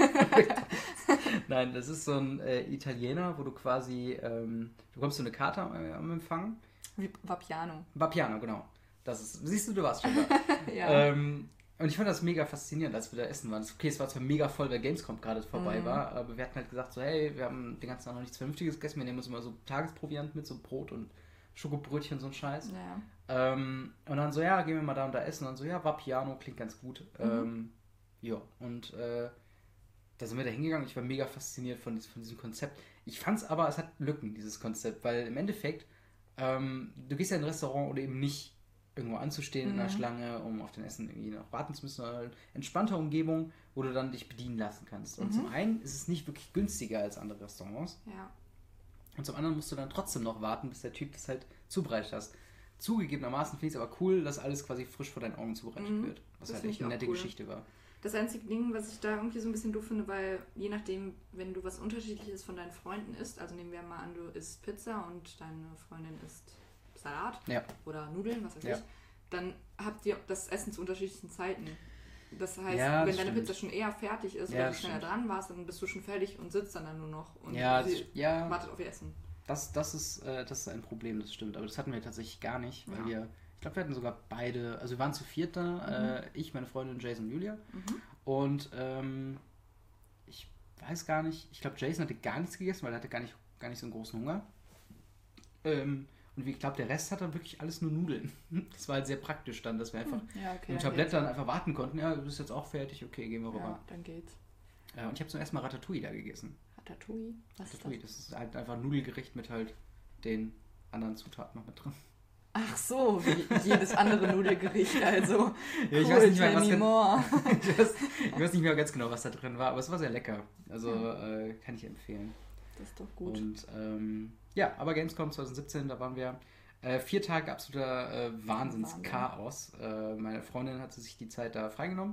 Nein, das ist so ein äh, Italiener, wo du quasi, ähm, du bekommst so eine Karte am, am Empfang. Wie Vapiano. Vapiano, genau. Das ist, siehst du, du warst schon da. Ja. Ähm, und ich fand das mega faszinierend, als wir da essen waren. Okay, es war zwar mega voll, weil Gamescom gerade vorbei Mhm. war, aber wir hatten halt gesagt so, hey, wir haben den ganzen Tag noch nichts Vernünftiges gegessen, wir nehmen uns immer so Tagesproviant mit, so Brot und Schokobrötchen, so ein Scheiß. ja. Ähm, und dann so, ja, gehen wir mal da und da essen. Und dann so, ja, Vapiano, klingt ganz gut. Mhm. Ähm, ja, und äh, da sind wir da hingegangen. Ich war mega fasziniert von, dies- von diesem Konzept. Ich fand es aber, es hat Lücken, dieses Konzept, weil im Endeffekt, ähm, du gehst ja in ein Restaurant oder eben nicht irgendwo anzustehen in einer Mhm. Schlange, um auf den Essen irgendwie noch warten zu müssen, sondern eine entspannte Umgebung, wo du dann dich bedienen lassen kannst. Und Mhm. zum einen ist es nicht wirklich günstiger als andere Restaurants. Ja. Und zum anderen musst du dann trotzdem noch warten, bis der Typ das halt zubereitet hast. Zugegebenermaßen finde ich es aber cool, dass alles quasi frisch vor deinen Augen zubereitet Mhm. wird. Was Das halt finde echt ich eine auch nette cool. Geschichte war. Das einzige Ding, was ich da irgendwie so ein bisschen doof finde, weil je nachdem, wenn du was Unterschiedliches von deinen Freunden isst, also nehmen wir mal an, du isst Pizza und deine Freundin isst Salat Ja. oder Nudeln, was weiß Ja. ich, dann habt ihr das Essen zu unterschiedlichen Zeiten. Das heißt, Ja, das wenn deine stimmt. Pizza schon eher fertig ist, Ja, weil du das schneller stimmt. dran warst, dann bist du schon fertig und sitzt dann, dann nur noch und Ja, das, sie ja wartet auf ihr Essen. das, das, ist, äh, das ist ein Problem, das stimmt. Aber das hatten wir tatsächlich gar nicht, weil Ja. wir, ich glaube, wir hatten sogar beide, also wir waren zu viert da, äh, ich, meine Freundin Jason und Julia. Mhm. Und ähm, ich weiß gar nicht, ich glaube, Jason hatte gar nichts gegessen, weil er hatte gar nicht, gar nicht so einen großen Hunger. Ähm, und ich glaube, der Rest hat dann wirklich alles nur Nudeln. Das war halt sehr praktisch dann, dass wir einfach Ja, okay. im dann Tablett geht's. dann einfach warten konnten. Ja, du bist jetzt auch fertig, okay, gehen wir rüber. Ja, dann geht's. Äh, und ich habe zum ersten Mal Ratatouille da gegessen. Ratatouille? Was ist Ratatouille, das? das ist halt einfach ein Nudelgericht mit halt den anderen Zutaten noch mit drin. Ach so, wie jedes andere Nudelgericht, also. Ja, ich cool, weiß nicht mehr, tell was me ganz- more. ich, weiß, ich weiß nicht mehr ganz genau, was da drin war, aber es war sehr lecker. Also äh, kann ich empfehlen. Das ist doch gut. Und ähm, ja, aber Gamescom zwanzig siebzehn, da waren wir äh, vier Tage absoluter äh, Wahnsinnschaos. Äh, meine Freundin hatte sich die Zeit da freigenommen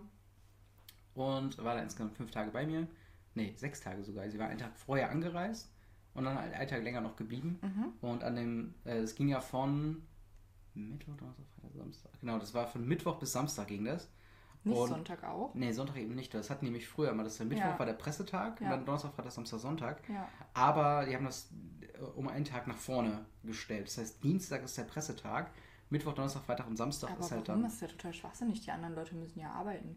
und war dann insgesamt fünf Tage bei mir. Nee, sechs Tage sogar. Sie war einen Tag vorher angereist und dann halt einen Tag länger noch geblieben. Mhm. Und an dem, äh, es ging ja von Mittwoch, Donnerstag, Freitag, Samstag. Genau, das war von Mittwoch bis Samstag ging das. Nicht und, Sonntag auch? Nee, Sonntag eben nicht. Das hatten nämlich früher immer. Das der Mittwoch ja. war der Pressetag ja. und dann Donnerstag, Freitag, Samstag, Sonntag. Ja. Aber die haben das um einen Tag nach vorne gestellt. Das heißt, Dienstag ist der Pressetag, Mittwoch, Donnerstag, Freitag und Samstag aber ist halt warum? dann... Das ist ja total schwachsinnig. Die anderen Leute müssen ja arbeiten.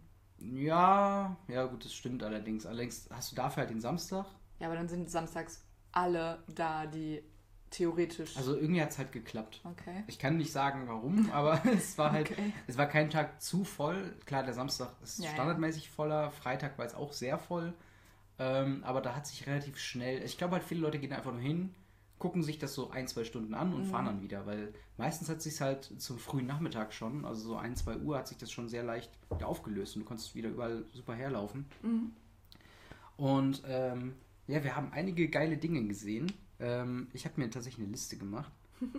Ja, ja gut, das stimmt allerdings. Allerdings hast du dafür halt den Samstag. Ja, aber dann sind samstags alle da, die theoretisch... Also irgendwie hat es halt geklappt. Okay. Ich kann nicht sagen, warum, aber es war halt, okay. es war kein Tag zu voll. Klar, der Samstag ist ja, standardmäßig ja. voller, Freitag war es auch sehr voll. Ähm, aber da hat sich relativ schnell... Ich glaube halt, viele Leute gehen einfach nur hin, gucken sich das so ein, zwei Stunden an und mhm. fahren dann wieder, weil meistens hat es sich halt zum frühen Nachmittag schon, also so ein, zwei Uhr hat sich das schon sehr leicht wieder aufgelöst und du konntest wieder überall super herlaufen. Mhm. Und ähm, ja, wir haben einige geile Dinge gesehen. Ähm, ich habe mir tatsächlich eine Liste gemacht.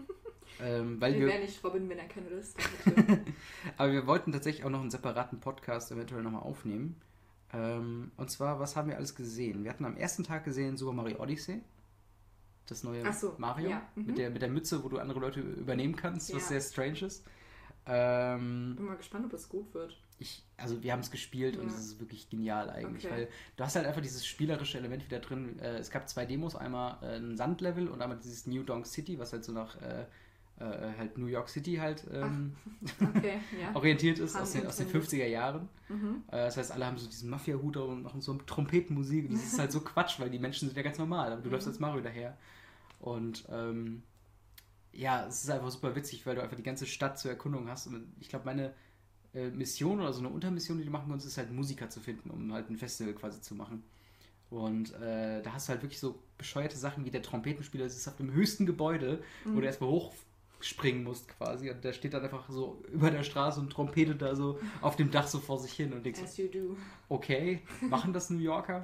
ähm, weil wir wir wäre nicht Robin, wenn er keine Liste hätte. Aber wir wollten tatsächlich auch noch einen separaten Podcast eventuell nochmal aufnehmen. Ähm, und zwar, was haben wir alles gesehen? Wir hatten am ersten Tag gesehen Super Mario Odyssey. Das neue Ach so, Mario ja. mhm. mit, der, mit der Mütze, wo du andere Leute übernehmen kannst, was ja. sehr strange ist. Ähm, Bin mal gespannt, ob es gut wird. Ich, also wir haben es gespielt ja. und es ist wirklich genial eigentlich, okay. weil du hast halt einfach dieses spielerische Element wieder drin. Äh, es gab zwei Demos, einmal äh, ein Sandlevel und einmal dieses New Donk City, was halt so nach äh, äh, halt New York City halt ähm, okay, ja. orientiert ist, aus den, aus den fünfziger Jahren. Mhm. Äh, das heißt, alle haben so diesen Mafia-Hut und machen so Trompetenmusik und das ist halt so Quatsch, weil die Menschen sind ja ganz normal, aber du mhm. läufst als Mario daher. Und ähm, ja, es ist einfach super witzig, weil du einfach die ganze Stadt zur Erkundung hast. Und ich glaube, meine äh, Mission oder so eine Untermission, die du machen kannst, ist halt Musiker zu finden, um halt ein Festival quasi zu machen. Und äh, da hast du halt wirklich so bescheuerte Sachen wie der Trompetenspieler, das ist auf dem höchsten Gebäude, mhm. wo du erstmal hochspringen musst quasi. Und der steht dann einfach so über der Straße und trompetet da so auf dem Dach so vor sich hin. Und denkst As you do. Okay, machen das New Yorker?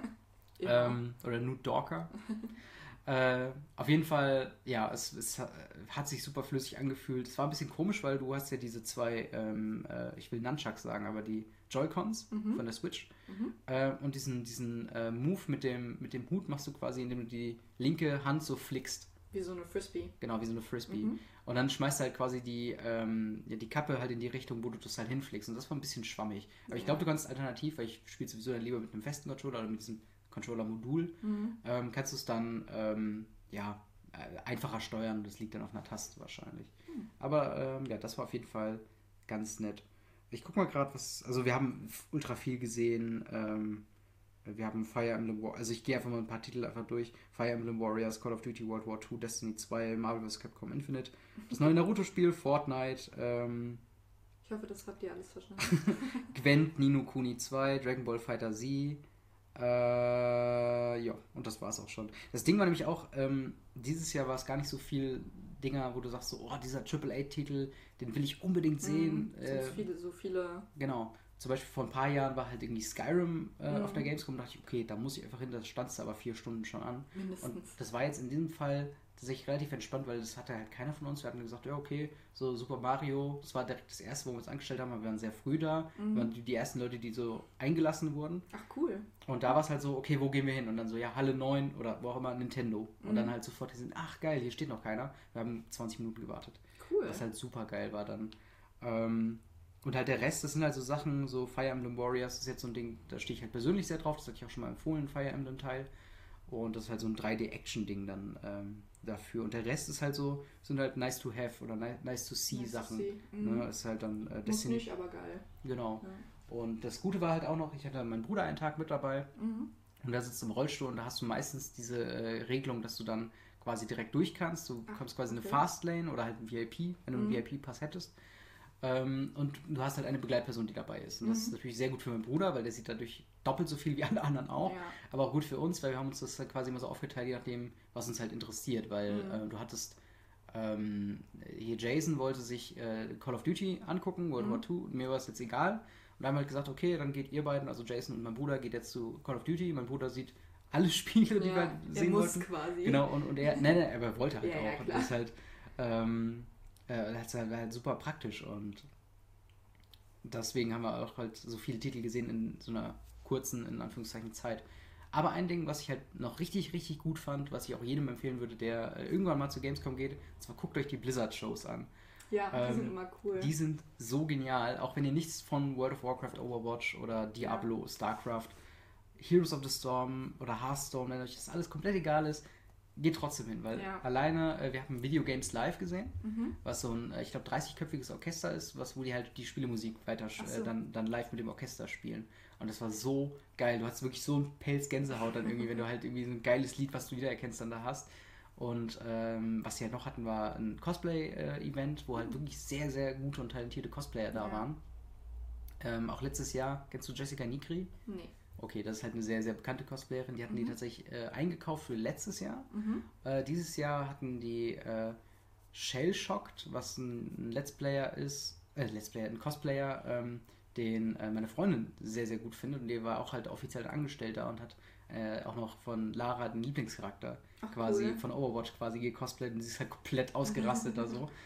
ja. ähm, oder New Dorker? Äh, auf jeden Fall, ja, es, es hat sich super flüssig angefühlt. Es war ein bisschen komisch, weil du hast ja diese zwei, ähm, äh, ich will Nunchucks sagen, aber die Joy-Cons mhm. von der Switch. Mhm. Äh, und diesen, diesen äh, Move mit dem, mit dem Hut machst du quasi, indem du die linke Hand so flickst. Wie so eine Frisbee. Genau, wie so eine Frisbee. Mhm. Und dann schmeißt du halt quasi die, ähm, ja, die Kappe halt in die Richtung, wo du das halt hinflickst. Und das war ein bisschen schwammig. Aber ja. ich glaube, du kannst alternativ, weil ich spiele sowieso dann lieber mit einem festen Controller oder mit diesem Controller-Modul, mhm. ähm, kannst du es dann ähm, ja, äh, einfacher steuern. Das liegt dann auf einer Taste wahrscheinlich. Mhm. Aber ähm, ja, das war auf jeden Fall ganz nett. Ich guck mal gerade, was. Also, wir haben ultra viel gesehen. Ähm, wir haben Fire Emblem Warriors. Also, ich gehe einfach mal ein paar Titel einfach durch: Fire Emblem Warriors, Call of Duty World War zwei, Destiny zwei, Marvel versus. Capcom Infinite, das neue Naruto-Spiel, Fortnite. Ähm, ich hoffe, das habt ihr alles verstanden. Gwent, Ni no Kuni zwei, Dragon Ball Fighter Z. Äh, ja, und das war es auch schon. Das Ding war nämlich auch, ähm, dieses Jahr war es gar nicht so viel Dinger, wo du sagst so, oh, dieser Triple A Titel, den will ich unbedingt sehen. Mhm, äh, so viele, so viele. Genau. Zum Beispiel vor ein paar Jahren war halt irgendwie Skyrim äh, mhm. auf der Gamescom, da dachte ich, okay, da muss ich einfach hin, das stand aber vier Stunden schon an. Mindestens. Und das war jetzt in diesem Fall tatsächlich relativ entspannt, weil das hatte halt keiner von uns. Wir hatten gesagt, ja, okay, so Super Mario, das war direkt das erste, wo wir uns angestellt haben, aber wir waren sehr früh da. Mhm. Wir waren die, die ersten Leute, die so eingelassen wurden. Ach, cool. Und da war es halt so, okay, wo gehen wir hin? Und dann so, ja, Halle neun oder wo auch immer, Nintendo. Und mhm. dann halt sofort gesehen, ach geil, hier steht noch keiner. Wir haben zwanzig Minuten gewartet. Cool. Was halt super geil war dann. Ähm, und halt der Rest, das sind halt so Sachen, so Fire Emblem Warriors ist jetzt so ein Ding, da stehe ich halt persönlich sehr drauf, das hatte ich auch schon mal empfohlen, Fire Emblem Teil. Und das ist halt so ein drei D-Action-Ding dann ähm, dafür. Und der Rest ist halt so, sind halt nice to have oder nice to see nice Sachen. To see. Mhm. Ne, ist halt dann äh, Muss nicht, aber geil. Genau. Ja. Und das Gute war halt auch noch, ich hatte meinen Bruder einen Tag mit dabei mhm. und der sitzt im Rollstuhl und da hast du meistens diese äh, Regelung, dass du dann quasi direkt durch kannst. Du Ach, kommst quasi in okay. eine Fastlane oder halt ein V I P, wenn du mhm. einen V I P-Pass hättest. Ähm, und du hast halt eine Begleitperson, die dabei ist. Und das mhm. ist natürlich sehr gut für meinen Bruder, weil der sieht dadurch doppelt so viel wie alle anderen auch. Ja. Aber auch gut für uns, weil wir haben uns das halt quasi immer so aufgeteilt, je nachdem, was uns halt interessiert. Weil mhm. äh, du hattest ähm, hier Jason wollte sich äh, Call of Duty angucken, World mhm. War zwei, und mir war es jetzt egal. Und da haben wir halt gesagt, okay, dann geht ihr beiden, also Jason und mein Bruder, geht jetzt zu Call of Duty. Mein Bruder sieht alle Spiele, die ja, wir sehen muss wollten. Quasi. Genau, und, und er, nein, nein, aber er wollte halt ja, auch. Ja, und das ist halt, ähm, äh, das ist halt, halt super praktisch und deswegen haben wir auch halt so viele Titel gesehen in so einer kurzen, in Anführungszeichen, Zeit. Aber ein Ding, was ich halt noch richtig, richtig gut fand, was ich auch jedem empfehlen würde, der äh, irgendwann mal zu Gamescom geht, und zwar guckt euch die Blizzard-Shows an. Ja, die ähm, sind immer cool. Die sind so genial, auch wenn ihr nichts von World of Warcraft, Overwatch oder Diablo, ja. StarCraft, Heroes of the Storm oder Hearthstone, wenn euch das alles komplett egal ist, geht trotzdem hin, weil ja. alleine, äh, wir haben Videogames live gesehen, mhm. was so ein, ich glaube, dreißigköpfiges Orchester ist, was wo die halt die Spielemusik weiter so. äh, dann, dann live mit dem Orchester spielen. Und das war so geil. Du hast wirklich so ein Pelz Gänsehaut dann irgendwie, wenn du halt irgendwie so ein geiles Lied, was du wiedererkennst, dann da hast. Und ähm, was wir halt noch hatten, war ein Cosplay-Event, wo halt mhm. wirklich sehr, sehr gute und talentierte Cosplayer da ja. waren. Ähm, auch letztes Jahr, kennst du Jessica Nigri? Nee. Okay, das ist halt eine sehr, sehr bekannte Cosplayerin. Die hatten mhm. die tatsächlich äh, eingekauft für letztes Jahr. Mhm. Äh, dieses Jahr hatten die äh, Shell-Shocked, was ein Let's Player ist, äh, Let's Player, ein Cosplayer, ähm, den äh, meine Freundin sehr, sehr gut findet. Und der war auch halt offiziell ein Angestellter und hat äh, auch noch von Lara den Lieblingscharakter Ach, quasi cool. von Overwatch quasi gecosplayt und sie ist halt komplett ausgerastet da so.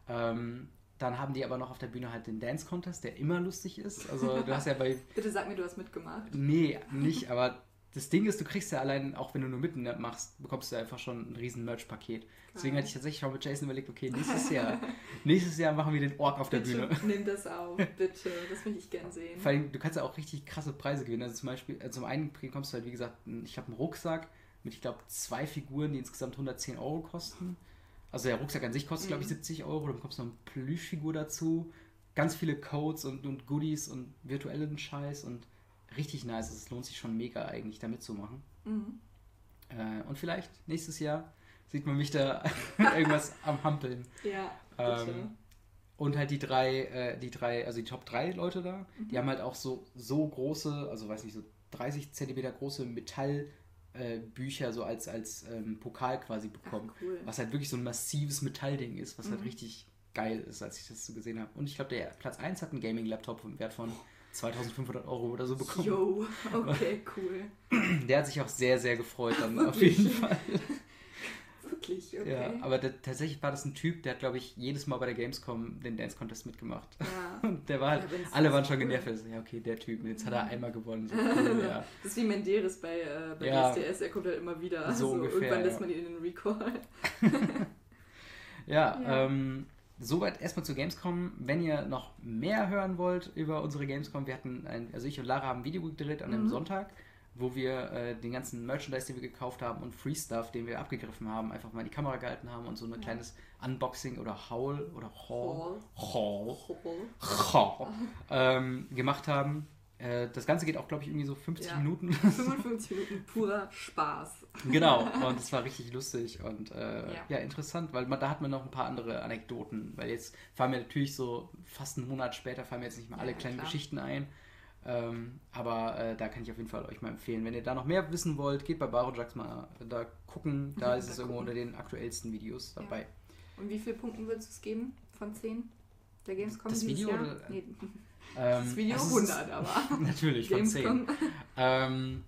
Ähm, Dann haben die aber noch auf der Bühne halt den Dance Contest, der immer lustig ist. Also du hast ja bei... Bitte sag mir, du hast mitgemacht. Nee, nicht, aber das Ding ist, du kriegst ja allein, auch wenn du nur mitmachst, bekommst du einfach schon ein riesen Merch-Paket. Deswegen hatte ich tatsächlich auch mit Jason überlegt, okay, nächstes Jahr, nächstes Jahr machen wir den Ork auf der bitte, Bühne. Nimm das auf, bitte. Das würde ich gern sehen. Vor allem, du kannst ja auch richtig krasse Preise gewinnen. Also zum Beispiel, äh, zum einen bekommst du halt, wie gesagt, ich habe einen Rucksack mit, ich glaube, zwei Figuren, die insgesamt hundertzehn Euro kosten. Also der Rucksack an sich kostet, mhm. glaube ich, siebzig Euro. Dann bekommst du noch eine Plüschfigur dazu. Ganz viele Codes und, und Goodies und virtuellen Scheiß und richtig nice. Es lohnt sich schon mega eigentlich, da mitzumachen. Mhm. Äh, und vielleicht nächstes Jahr sieht man mich da irgendwas am Hampeln. Ja, bitte. Ähm, und halt die drei, äh, die drei, also die Top drei Leute da, mhm. die haben halt auch so, so große, also weiß nicht, so dreißig Zentimeter große Metall- Bücher so als, als ähm, Pokal quasi bekommen. Ach, cool. Was halt wirklich so ein massives Metallding ist, was mhm. halt richtig geil ist, als ich das so gesehen habe. Und ich glaube, der Platz eins hat einen Gaming-Laptop im Wert von zweitausendfünfhundert Euro oder so bekommen. Jo, okay, cool. Der hat sich auch sehr, sehr gefreut dann auf jeden Fall. Wirklich, okay. Ja, aber der, tatsächlich war das ein Typ, der hat, glaube ich, jedes Mal bei der Gamescom den Dance Contest mitgemacht. Ja. Und der war halt, ja, alle waren schon cool. genervt. Also, ja, okay, der Typ, jetzt hat er einmal gewonnen. So cool, ja. Das ist wie Menderes bei, äh, bei ja, D S D S, er kommt halt immer wieder. So also, ungefähr, irgendwann lässt ja. man ihn in den Recall. ja, ja. Ähm, soweit erstmal zur Gamescom. Wenn ihr noch mehr hören wollt über unsere Gamescom, wir hatten, ein, also ich und Lara haben ein Video gedreht an einem mhm. Sonntag, wo wir äh, den ganzen Merchandise, den wir gekauft haben und Free Stuff, den wir abgegriffen haben, einfach mal in die Kamera gehalten haben und so ein ja. kleines Unboxing oder Haul oder Haul, Haul, Haul, Haul ähm, gemacht haben. Äh, das Ganze geht auch, glaube ich, irgendwie so fünfzig ja. Minuten. fünfundfünfzig Minuten purer Spaß. Genau, und es war richtig lustig und äh, ja. ja, interessant, weil man, da hat man noch ein paar andere Anekdoten, weil jetzt fallen mir natürlich so fast einen Monat später, fallen mir jetzt nicht mehr alle ja, kleinen klar. Geschichten ein. Ähm, aber äh, da kann ich auf jeden Fall euch mal empfehlen. Wenn ihr da noch mehr wissen wollt, geht bei Barojax mal da gucken. Da ist es irgendwo unter den aktuellsten Videos dabei. Ja. Und wie viele Punkte würdest du es geben von zehn? Der Gamescom das Video? Jahr? Oder, nee. ähm, das Video also hundert, aber. Natürlich, von zehn. ähm,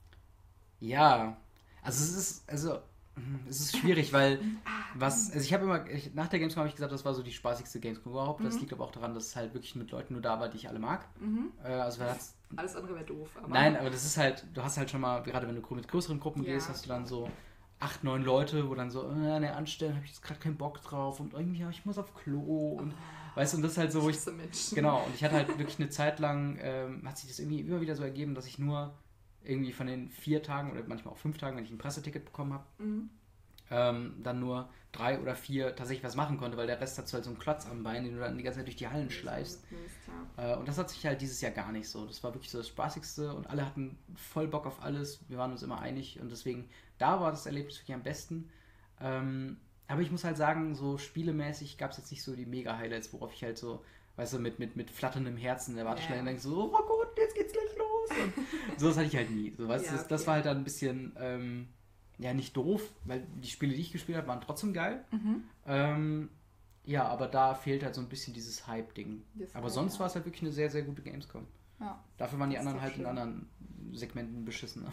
ja, also es ist, also es ist schwierig, weil was, also ich habe immer, ich, nach der Gamescom habe ich gesagt, das war so die spaßigste Gamescom überhaupt. Das mhm. liegt aber auch daran, dass es halt wirklich mit Leuten nur da war, die ich alle mag. Mhm. Äh, also alles andere wäre doof. Aber nein, aber das ist halt, du hast halt schon mal, gerade wenn du mit größeren Gruppen ja, gehst, hast du dann so acht, neun Leute, wo dann so, äh, ne, anstellen, habe ich jetzt gerade keinen Bock drauf und irgendwie, ja, ich muss auf Klo und oh, weißt du, und das ist halt so, wo ich, genau, und ich hatte halt wirklich eine Zeit lang, ähm, hat sich das irgendwie immer wieder so ergeben, dass ich nur irgendwie von den vier Tagen oder manchmal auch fünf Tagen, wenn ich ein Presseticket bekommen habe, mhm. ähm, dann nur drei oder vier tatsächlich was machen konnte, weil der Rest hat so halt so einen Klotz am Bein, den du dann die ganze Zeit durch die Hallen schleifst. Äh, und das hat sich halt dieses Jahr gar nicht so. Das war wirklich so das Spaßigste und alle hatten voll Bock auf alles. Wir waren uns immer einig und deswegen, da war das Erlebnis wirklich am besten. Ähm, aber ich muss halt sagen, so spielemäßig gab es jetzt nicht so die Mega-Highlights, worauf ich halt so, weißt du, mit, mit, mit flatterndem Herzen in der Warteschlange yeah. denke so, oh Gott, jetzt geht's gleich los. Und so, das hatte ich halt nie. So, weißt, ja, das, okay. das war halt dann ein bisschen, ähm, ja, nicht doof, weil die Spiele, die ich gespielt habe, waren trotzdem geil. Mhm. Ähm, ja, aber da fehlt halt so ein bisschen dieses Hype-Ding. Das aber sonst ja. war es halt wirklich eine sehr, sehr gute Gamescom. Ja. Dafür waren die anderen halt schön. in anderen Segmenten beschissener.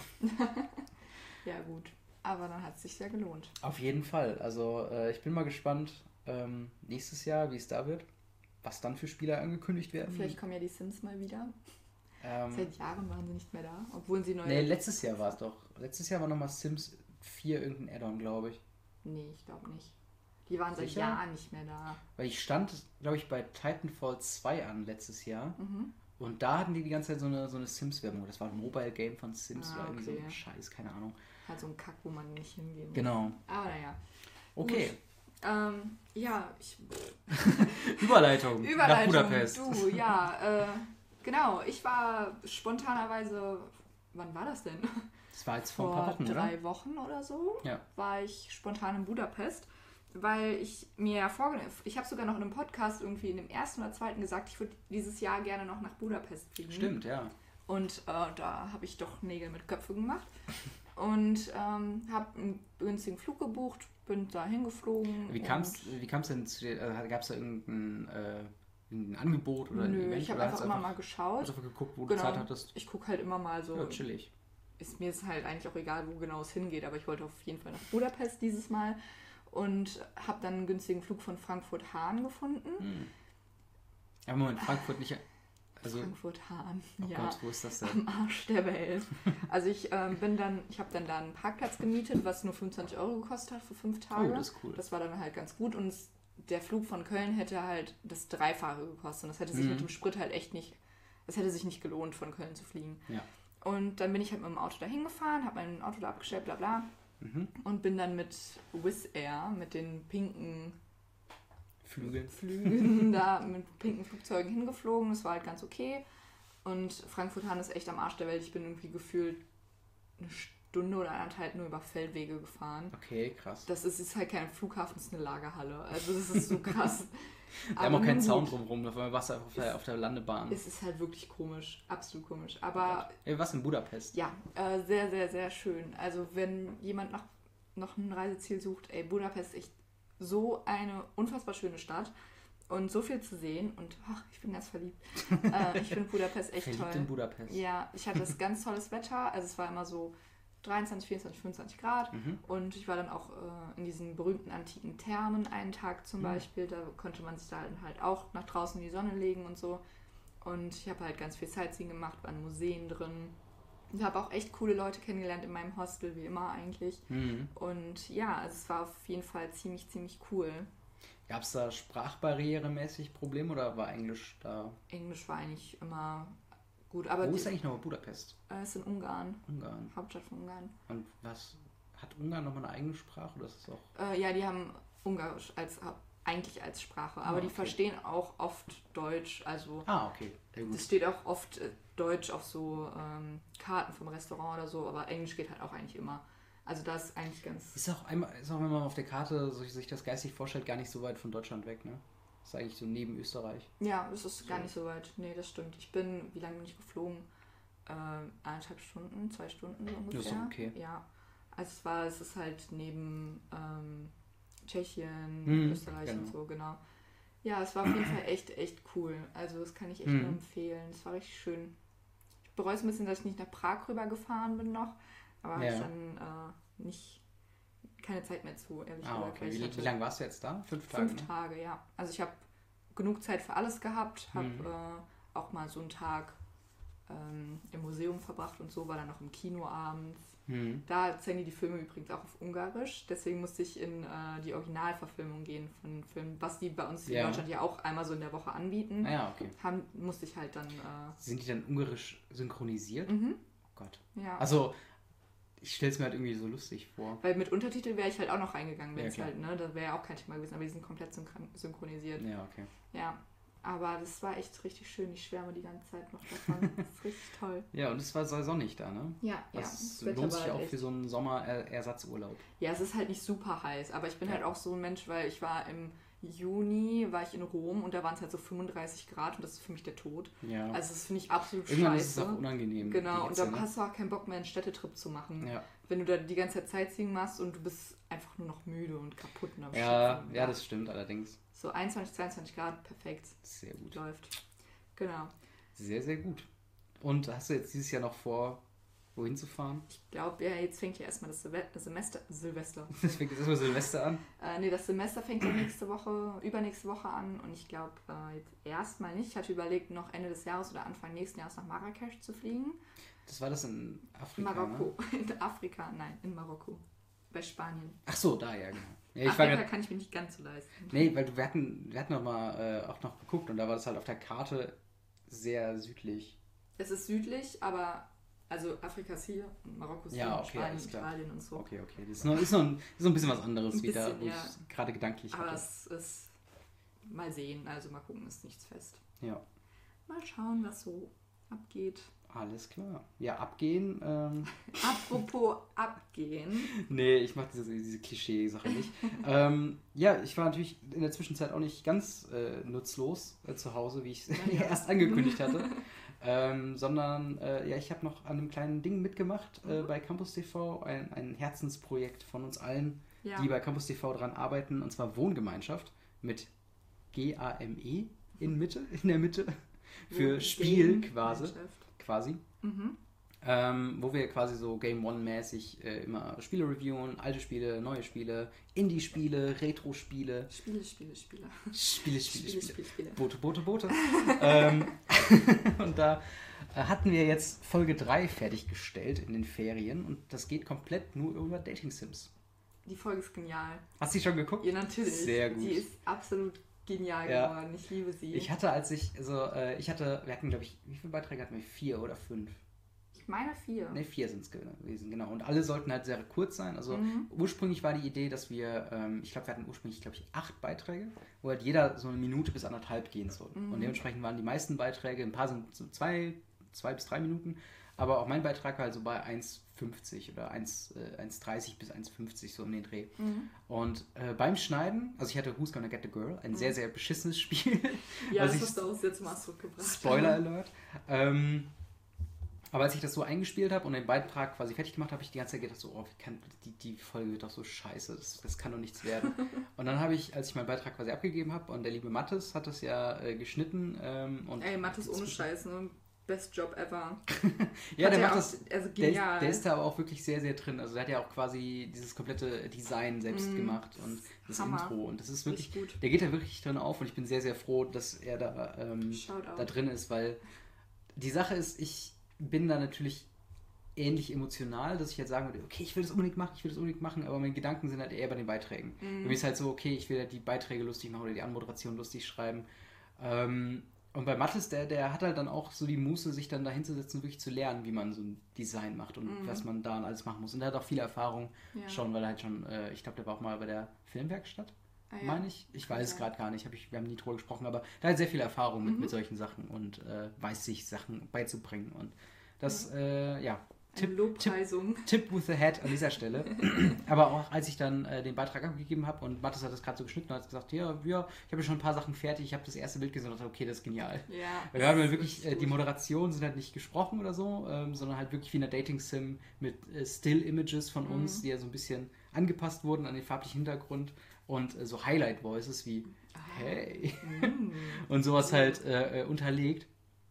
Ja, gut. Aber dann hat es sich sehr gelohnt. Auf jeden Fall. Also äh, ich bin mal gespannt, ähm, nächstes Jahr, wie es da wird. Was dann für Spiele angekündigt werden. Vielleicht kommen ja die Sims mal wieder. Ähm, Seit Jahren waren sie nicht mehr da, obwohl sie neue... Nee, letztes Jahr war es doch. Letztes Jahr war nochmal Sims vier irgendein Add-on, glaube ich. Nee, ich glaube nicht. Die waren seit Sicher? Jahren nicht mehr da. Weil ich stand, glaube ich, bei Titanfall zwei an letztes Jahr. Mhm. Und da hatten die die ganze Zeit so eine, so eine Sims-Werbung. Das war ein Mobile-Game von Sims Ah, oder irgendwie okay. so ein Scheiß, keine Ahnung. Halt so ein Kack, wo man nicht hingehen muss. Genau. Aber naja. Okay. Gut. Ähm, ja, ich... Überleitung, Überleitung, nach Budapest. du, ja. Äh, genau, ich war spontanerweise... Wann war das denn? Das war jetzt vor, vor ein paar Wochen, drei oder? Wochen oder so. Ja. War ich spontan in Budapest. Weil ich mir ja vorgenommen... Ich habe sogar noch in einem Podcast irgendwie in dem ersten oder zweiten gesagt, ich würde dieses Jahr gerne noch nach Budapest fliegen. Stimmt, ja. Und äh, da habe ich doch Nägel mit Köpfen gemacht. Und ähm, habe einen günstigen Flug gebucht, bin da hingeflogen. Wie kam es wie kam's denn zu dir? Also, gab es da irgendein, äh, irgendein Angebot oder ein Nö, Event? ich habe oder einfach hast immer einfach, mal geschaut. hast einfach geguckt, wo Genau. du Zeit hattest? Ich gucke halt immer mal so. Ja, chillig. Ist mir ist halt eigentlich auch egal, wo genau es hingeht, aber ich wollte auf jeden Fall nach Budapest dieses Mal und habe dann einen günstigen Flug von Frankfurt-Hahn gefunden. Hm. Aber Moment, Frankfurt nicht... Also, Frankfurt-Hahn, oh ja. Gott, wo ist das denn? Am Arsch der Welt. Also ich ähm, bin dann, ich habe dann da einen Parkplatz gemietet, was nur fünfundzwanzig Euro gekostet hat für fünf Tage. Oh, das ist cool. Das war dann halt ganz gut und es, der Flug von Köln hätte halt das Dreifache gekostet. Und das hätte sich Mhm. mit dem Sprit halt echt nicht, das hätte sich nicht gelohnt, von Köln zu fliegen. Ja. Und dann bin ich halt mit dem Auto dahin gefahren, habe mein Auto da abgestellt, bla bla. Mhm. Und bin dann mit Wizz Air, mit den pinken Flügel. Flügen da mit pinken Flugzeugen hingeflogen. Das war halt ganz okay. Und Frankfurt-Hahn ist echt am Arsch der Welt. Ich bin irgendwie gefühlt eine Stunde oder anderthalb nur über Feldwege gefahren. Okay, krass. Das ist, ist halt kein Flughafen, das ist eine Lagerhalle. Also das ist so krass. Wir haben auch keinen nun Sound gut, drumherum, da warst du einfach auf der, auf der Landebahn. Es ist halt wirklich komisch, absolut komisch. Aber Ey, was in Budapest? ja, äh, sehr, sehr, sehr schön. Also wenn jemand nach, noch ein Reiseziel sucht, ey, Budapest ist echt so eine unfassbar schöne Stadt. Und so viel zu sehen und ach, ich bin ganz verliebt. äh, ich finde Budapest echt Verliebt toll. in Budapest. Ja, ich hatte das ganz tolles Wetter. Also es war immer so dreiundzwanzig, vierundzwanzig, fünfundzwanzig Grad. Mhm. Und ich war dann auch äh, in diesen berühmten antiken Thermen einen Tag zum Mhm. Beispiel. Da konnte man sich da halt auch nach draußen in die Sonne legen und so. Und ich habe halt ganz viel Sightseeing gemacht, waren Museen drin. Ich habe auch echt coole Leute kennengelernt in meinem Hostel, wie immer eigentlich. Mhm. Und ja, also es war auf jeden Fall ziemlich, ziemlich cool. Gab es da sprachbarrieremäßig Probleme oder war Englisch da? Englisch war eigentlich immer gut. Aber Wo die, ist eigentlich noch Budapest? äh, ist in Ungarn, Ungarn. Hauptstadt von Ungarn. Und was? Hat Ungarn nochmal eine eigene Sprache oder ist das auch? Äh, ja, die haben Ungarisch als eigentlich als Sprache, aber Ah, die okay. verstehen auch oft Deutsch. Also Ah, okay. Sehr gut. es steht auch oft äh, Deutsch auf so ähm, Karten vom Restaurant oder so, aber Englisch geht halt auch eigentlich immer. Also das ist eigentlich ganz... Ist auch einmal, ist auch, wenn man auf der Karte so, sich das geistig vorstellt, gar nicht so weit von Deutschland weg, ne? Ist eigentlich so neben Österreich. Ja, es ist gar So. nicht so weit. Nee, das stimmt. Ich bin, wie lange bin ich geflogen? Ähm, eineinhalb Stunden, zwei Stunden so ungefähr. Das ist okay. Ja. Also es war, es ist halt neben ähm, Tschechien, Hm, Österreich genau. und so, genau. Ja, es war auf jeden Fall echt, echt cool. Also das kann ich echt Hm. nur empfehlen. Es war richtig schön. Ich bereue es ein bisschen, dass ich nicht nach Prag rüber gefahren bin noch. Aber Ja. ich dann äh, nicht keine Zeit mehr zu, ehrlich Ah, gesagt. okay. weil ich Wie, hatte wie lange warst du jetzt da? Fünf Tage? Fünf ne? Tage, ja. Also ich habe genug Zeit für alles gehabt, habe Mhm. äh, auch mal so einen Tag ähm, im Museum verbracht und so, war dann noch im Kino abends. Hm. Da zeigen die die Filme übrigens auch auf Ungarisch, deswegen musste ich in äh, die Originalverfilmung gehen von Filmen, was die bei uns in Ja. Deutschland ja auch einmal so in der Woche anbieten. Ah, ja, okay. Haben, musste ich halt dann... Äh, Sind die dann ungarisch synchronisiert? mhm, Oh Gott. ja. Also, ich stelle es mir halt irgendwie so lustig vor. Weil mit Untertitel wäre ich halt auch noch reingegangen, wenn Ja, es klar. halt, ne, das wäre ja auch kein Thema gewesen, aber die sind komplett synchron synchronisiert. Ja, okay. Ja, aber das war echt richtig schön. Ich schwärme die ganze Zeit noch davon. Das ist richtig toll. Ja, und es war sehr sonnig da, ne? Ja, ja. Das Wetter lohnt war sich halt auch echt- für so einen Sommerersatzurlaub. Ja, es ist halt nicht super heiß, aber ich bin Ja. halt auch so ein Mensch, weil ich war im Juni, war ich in Rom und da waren es halt so fünfunddreißig Grad und das ist für mich der Tod. Ja. Also das finde ich absolut Irgendwann scheiße. ist es auch unangenehm. Genau, die und Hitze, dann ne? hast du auch keinen Bock mehr, einen Städtetrip zu machen. Ja, Wenn du da die ganze Zeit Sightseeing machst und du bist einfach nur noch müde und kaputt und am ja, Schwitzen. ja, das stimmt allerdings. So einundzwanzig, zweiundzwanzig Grad, perfekt, Sehr gut. läuft. Genau. Sehr, sehr gut. Und hast du jetzt dieses Jahr noch vor, wohin zu fahren? Ich glaube, ja, jetzt fängt ja erstmal das Silve- Semester, Silvester. Das fängt jetzt erstmal Silvester an. Äh, nee, das Semester fängt ja nächste Woche, übernächste Woche an und ich glaube äh, jetzt erstmal nicht. Ich hatte überlegt, noch Ende des Jahres oder Anfang nächsten Jahres nach Marrakesch zu fliegen. Das war das in In Afrika, Marokko. ne? In Afrika, nein, in Marokko. Bei Spanien. Ach so, da, ja, genau. Ja, ich Afrika war grad, kann ich mir nicht ganz so leisten. nee, weil wir hatten, wir hatten noch mal äh, auch noch geguckt und da war das halt auf der Karte sehr südlich. Es ist südlich, aber also Afrika ist hier, Marokko ist Ja, hier, okay, Spanien, alles klar. Italien und so. Okay, okay. Das ist noch, ist noch, ein, ist noch ein bisschen was anderes Ein wieder, bisschen, wo ja. ich gerade gedanklich Aber hatte. es ist mal sehen, also mal gucken, ist nichts fest. Ja, Mal schauen, was so abgeht. alles klar. Ja, abgehen. Ähm, Apropos abgehen. nee, ich mache diese, diese Klischee-Sache nicht. ähm, ja, ich war natürlich in der Zwischenzeit auch nicht ganz äh, nutzlos äh, zu Hause, wie ich es Ja. erst angekündigt hatte. ähm, sondern, äh, ja, ich habe noch an einem kleinen Ding mitgemacht äh, Mhm. bei Campus T V. Ein, ein Herzensprojekt von uns allen, Ja. die bei Campus T V dran arbeiten. Und zwar Wohngemeinschaft mit G A M E in Mitte, in der Mitte. Für Wo- Spiel Game- quasi. Gemeinschaft. quasi. Mhm. Ähm, wo wir quasi so Game One-mäßig äh, immer Spiele reviewen, alte Spiele, neue Spiele, Indie-Spiele, Retro-Spiele, Spiele, Spiele, Spiele. Spiele, Spiele, Spiele, Spiele, Spiele. Boote, Boote, Boote. ähm, und da äh, hatten wir jetzt Folge drei fertiggestellt in den Ferien und das geht komplett nur über Dating-Sims. Die Folge ist genial. Hast du die schon geguckt? Ja, natürlich. Sehr gut. Die ist absolut genial Ja. geworden. Ich liebe sie. Ich hatte, als ich, also äh, ich hatte, wir hatten, glaube ich, wie viele Beiträge hatten wir? Vier oder fünf? Ich meine vier. Ne, vier sind es gewesen, genau. Und alle sollten halt sehr kurz sein. Also Mhm. ursprünglich war die Idee, dass wir, ähm, ich glaube, wir hatten ursprünglich, glaube ich, acht Beiträge, wo halt jeder so eine Minute bis anderthalb gehen soll. Mhm. Und dementsprechend waren die meisten Beiträge, ein paar sind so zwei, zwei bis drei Minuten, aber auch mein Beitrag war halt so bei eins fünfzig oder eins, äh, eins dreißig bis eins fünfzig, so um den Dreh. Mhm. Und äh, beim Schneiden, also ich hatte Who's Gonna Get the Girl, ein sehr, sehr beschissenes Spiel. Ja, was das ich- hast du auch sehr zum Ausdruck gebracht. Spoiler Alert. Ähm, aber als ich das so eingespielt habe und den Beitrag quasi fertig gemacht habe, habe ich die ganze Zeit gedacht, so, oh, wie kann, die, die Folge wird doch so scheiße, das, das kann doch nichts werden. Und dann habe ich, als ich meinen Beitrag quasi abgegeben habe, und der liebe Mathis hat das ja äh, geschnitten. Ähm, und Ey, Mathis ohne Scheiß, ne? Best Job ever. Ja, Hat der er macht auch- das. Also Der ist, genial. der ist da aber auch wirklich sehr, sehr drin. Also der hat ja auch quasi dieses komplette Design selbst Mm, gemacht und das Hammer. Intro. Und das ist wirklich, Richtig gut. der geht da wirklich drin auf und ich bin sehr, sehr froh, dass er da, ähm, Shoutout. da drin ist, weil die Sache ist, ich bin da natürlich ähnlich emotional, dass ich halt sagen würde, okay, ich will das unbedingt machen, ich will das unbedingt machen, aber meine Gedanken sind halt eher bei den Beiträgen. Mhm. Für mich ist halt so, okay, ich will halt die Beiträge lustig machen oder die Anmoderation lustig schreiben. Ähm, und bei Mathis, der, der hat halt dann auch so die Muße, sich dann da hinzusetzen und wirklich zu lernen, wie man so ein Design macht und Mhm. was man da und alles machen muss. Und der hat auch viel Erfahrung Ja. schon, weil er halt schon, äh, ich glaube, der war auch mal bei der Filmwerkstatt, Ah, ja. meine ich. Ich Kann weiß es sein. gerade gar nicht, hab ich, wir haben nie drüber gesprochen, aber da hat sehr viel Erfahrung mit, Mhm. mit solchen Sachen und äh, weiß sich Sachen beizubringen. Und das, äh, ja, Eine Tipp, Tipp, Lobpreisung. Tip with the head an dieser Stelle. Aber auch als ich dann äh, den Beitrag abgegeben habe und Mathis hat das gerade so geschnitten und hat gesagt, ja, ja, ich habe ja schon ein paar Sachen fertig, ich habe das erste Bild gesehen und dachte, okay, das ist genial. Ja. Weil wir haben das halt ist wirklich, äh, die gut. Moderationen sind halt nicht gesprochen oder so, ähm, sondern halt wirklich wie in einer Dating-Sim mit äh, Still-Images von Mhm. uns, die ja so ein bisschen angepasst wurden an den farblichen Hintergrund und äh, so Highlight-Voices wie Ah. hey Mhm. und sowas halt äh, äh, unterlegt.